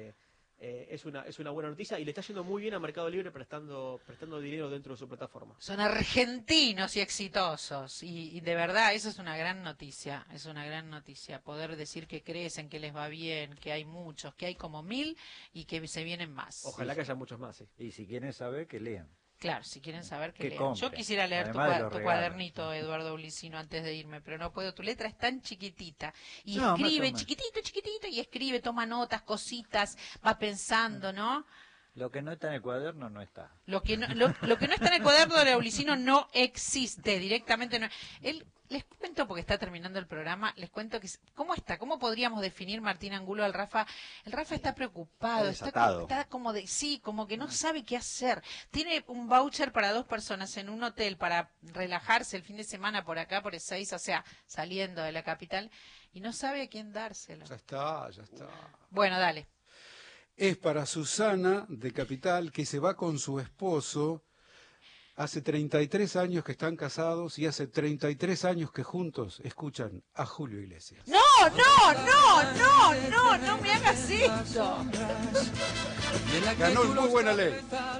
es una buena noticia, y le está yendo muy bien a Mercado Libre prestando dinero dentro de su plataforma. Son argentinos y exitosos, y de verdad eso es una gran noticia, poder decir que crecen, que les va bien, que hay muchos, que hay como 1000 y que se vienen más. Ojalá que haya muchos más, sí. Y si quieren saber, que lean. Claro, si quieren saber que lean. Compren. Yo quisiera leer tu cuadernito, Eduardo Ulicino, antes de irme, pero no puedo. Tu letra es tan chiquitita y escribe chiquitito, y escribe, toma notas, cositas, va pensando, ¿no? Lo que no está en el cuaderno no está. Lo que no está en el cuaderno de Ulicino no existe, directamente no. Les cuento, porque está terminando el programa, les cuento que ¿cómo podríamos definir Martín Angulo al Rafa? El Rafa está preocupado, está como que no sabe qué hacer. Tiene un voucher para 2 personas en un hotel para relajarse el fin de semana por acá, por Ezeiza, o sea, saliendo de la capital, y no sabe a quién dárselo. Ya está. Bueno, dale. Es para Susana, de Capital, que se va con su esposo. Hace 33 años que están casados y hace 33 años que juntos escuchan a Julio Iglesias. No me hagas esto. Ganó el muy buena ley.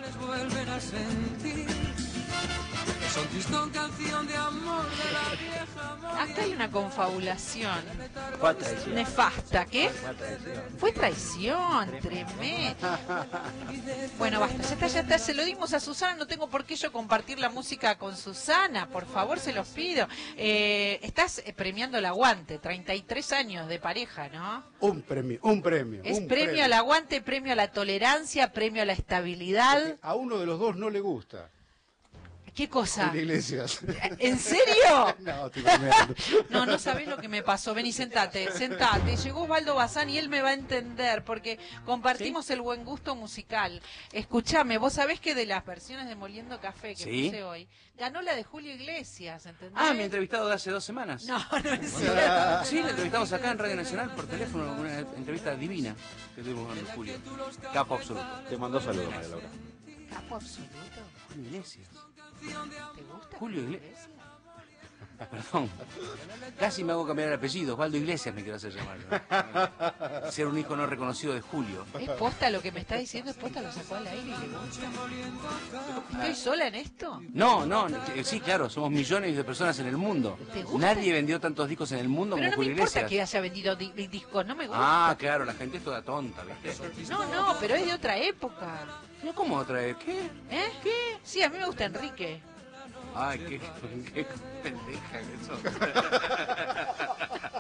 Son tristón, canción de amor de la vieja. Acá hay una confabulación Fue traición. nefasta. ¿Qué? Fue traición, tremendo. Bueno, basta, ya está. Se lo dimos a Susana. No tengo por qué yo compartir la música con Susana. Por favor, se los pido. Estás premiando el aguante. 33 años de pareja, ¿no? Un premio. Es premio al aguante, premio a la tolerancia, premio a la estabilidad. A uno de los dos no le gusta. ¿Qué cosa? Julio Iglesias. ¿En serio? No, te imaginas. No sabés lo que me pasó. Vení, sentate. Llegó Osvaldo Bazán y él me va a entender porque compartimos el buen gusto musical. Escuchame, vos sabés que de las versiones de Moliendo Café que puse hoy, ganó la de Julio Iglesias, ¿entendés? Ah, me he entrevistado de hace 2 semanas. No es cierto. Sí, le entrevistamos acá en Radio Nacional por teléfono, una entrevista divina que tuvimos con Julio. Capo absoluto. Te mandó saludos, María Laura. Capo absoluto. Julio Iglesias. ¿Te gusta Julio Iglesias? Perdón. Casi me hago cambiar el apellido. Osvaldo Iglesias me quiero hacer llamar. Ser un hijo no reconocido de Julio. ¿Es posta lo que me está diciendo? ¿Es posta? ¿Lo sacó al aire y le gusta? ¿Estoy sola en esto? No, sí, claro, somos millones de personas en el mundo. ¿Te gusta? Nadie vendió tantos discos en el mundo Pero como no me Julio importa Iglesias. que haya vendido discos, no me gusta. Ah, claro, la gente es toda tonta, ¿viste? No, pero es de otra época. ¿No cómo otra vez? ¿Qué? ¿Eh? ¿Qué? Sí, a mí me gusta Enrique. Ay, qué pendeja que sos.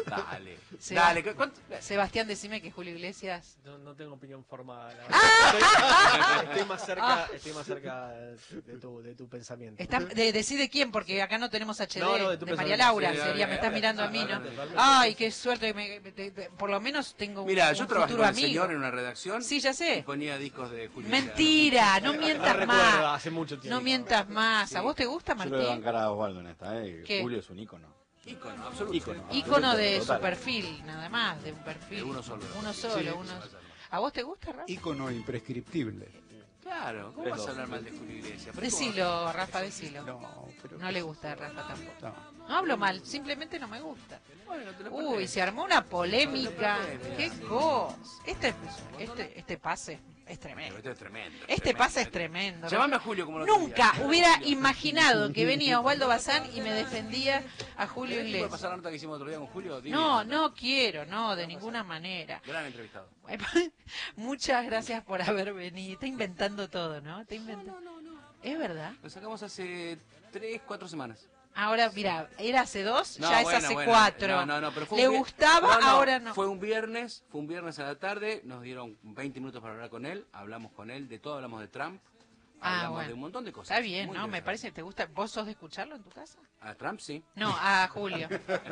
Dale. Seba- Dale. Sebastián, decime que Julio Iglesias... No tengo opinión formada. La verdad. Estoy más cerca de tu pensamiento. Decí de quién, porque acá no tenemos HD. No, de de tu María pensamiento. Laura, Sí, sería, me estás mirando a mí, ¿no? Totalmente. Ay, qué suerte. Por lo menos tengo Mira, un yo trabajé futuro con el amigo. señor en una redacción. Sí, ya Y sé. ponía discos de Julio. Mentira, no mientas recuerdo, más. hace mucho tiempo. No mientas más. ¿A vos te gusta, Yo lo voy a Martín? bancar a Osvaldo en esta, ¿Qué? Julio es un ícono. Ícono, absoluto. Ícono de Total. su perfil, nada más, de un perfil. De uno solo. Uno solo, Sí. uno. ¿A vos te gusta, Rafa? Ícono imprescriptible. Claro, ¿cómo vas a hablar mal de Julio Iglesias? Pero Decilo, Rafa, decilo. No, pero... No le gusta a Rafa tampoco. No. No hablo mal, simplemente no me gusta. ¿cómo? Bueno, te lo Uy, perdés. se armó una polémica. Te lo ¿Qué perdés, cosa? Este pase es tremendo. Esto es tremendo. Este pase es tremendo. Llamame a Julio como lo Nunca hubiera imaginado que venía Osvaldo Bazán y me defendía a Julio ¿Puede Iglesias. pasar la nota que hicimos otro día con Julio? No, no quiero, no, de ninguna manera. Gran entrevistado. Muchas gracias por haber venido. Está inventando todo, ¿no? Está inventando. ¿Es verdad? Lo sacamos hace 3, 4 semanas. Ahora, mira, era hace 2, No, ya bueno, es hace bueno. 4. No, pero fue Le un vi- gustaba, ahora no. Fue un viernes a la tarde, nos dieron 20 minutos para hablar con él, hablamos con él, de todo hablamos de Trump, hablamos bueno. de un montón de cosas. Está bien, Muy ¿no? Me interesante. parece que te gusta. ¿Vos sos de escucharlo en tu casa? A Trump sí, No, a Julio.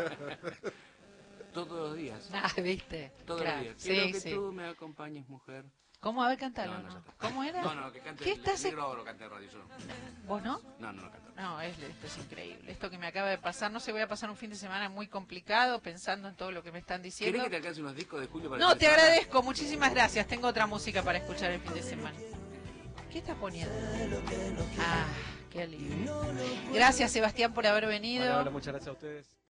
todos los días. Ah, ¿viste? Todos Claro, los días. sí, Quiero que sí. tú me acompañes, mujer. ¿Cómo? A ver, cántalo. No, ¿no? ya está. ¿Cómo era? No, que cante ¿Qué el estás negro ahora, lo cante en radio, yo no. ¿Vos no? No cante. No, esto es increíble. Esto que me acaba de pasar, no sé, voy a pasar un fin de semana muy complicado pensando en todo lo que me están diciendo. ¿Querés que te alcance unos discos de Julio para No, el te fin de semana? agradezco, muchísimas gracias. Tengo otra música para escuchar el fin de semana. ¿Qué estás poniendo? Ah, qué alivio. Gracias, Sebastián, por haber venido. Bueno, muchas gracias a ustedes.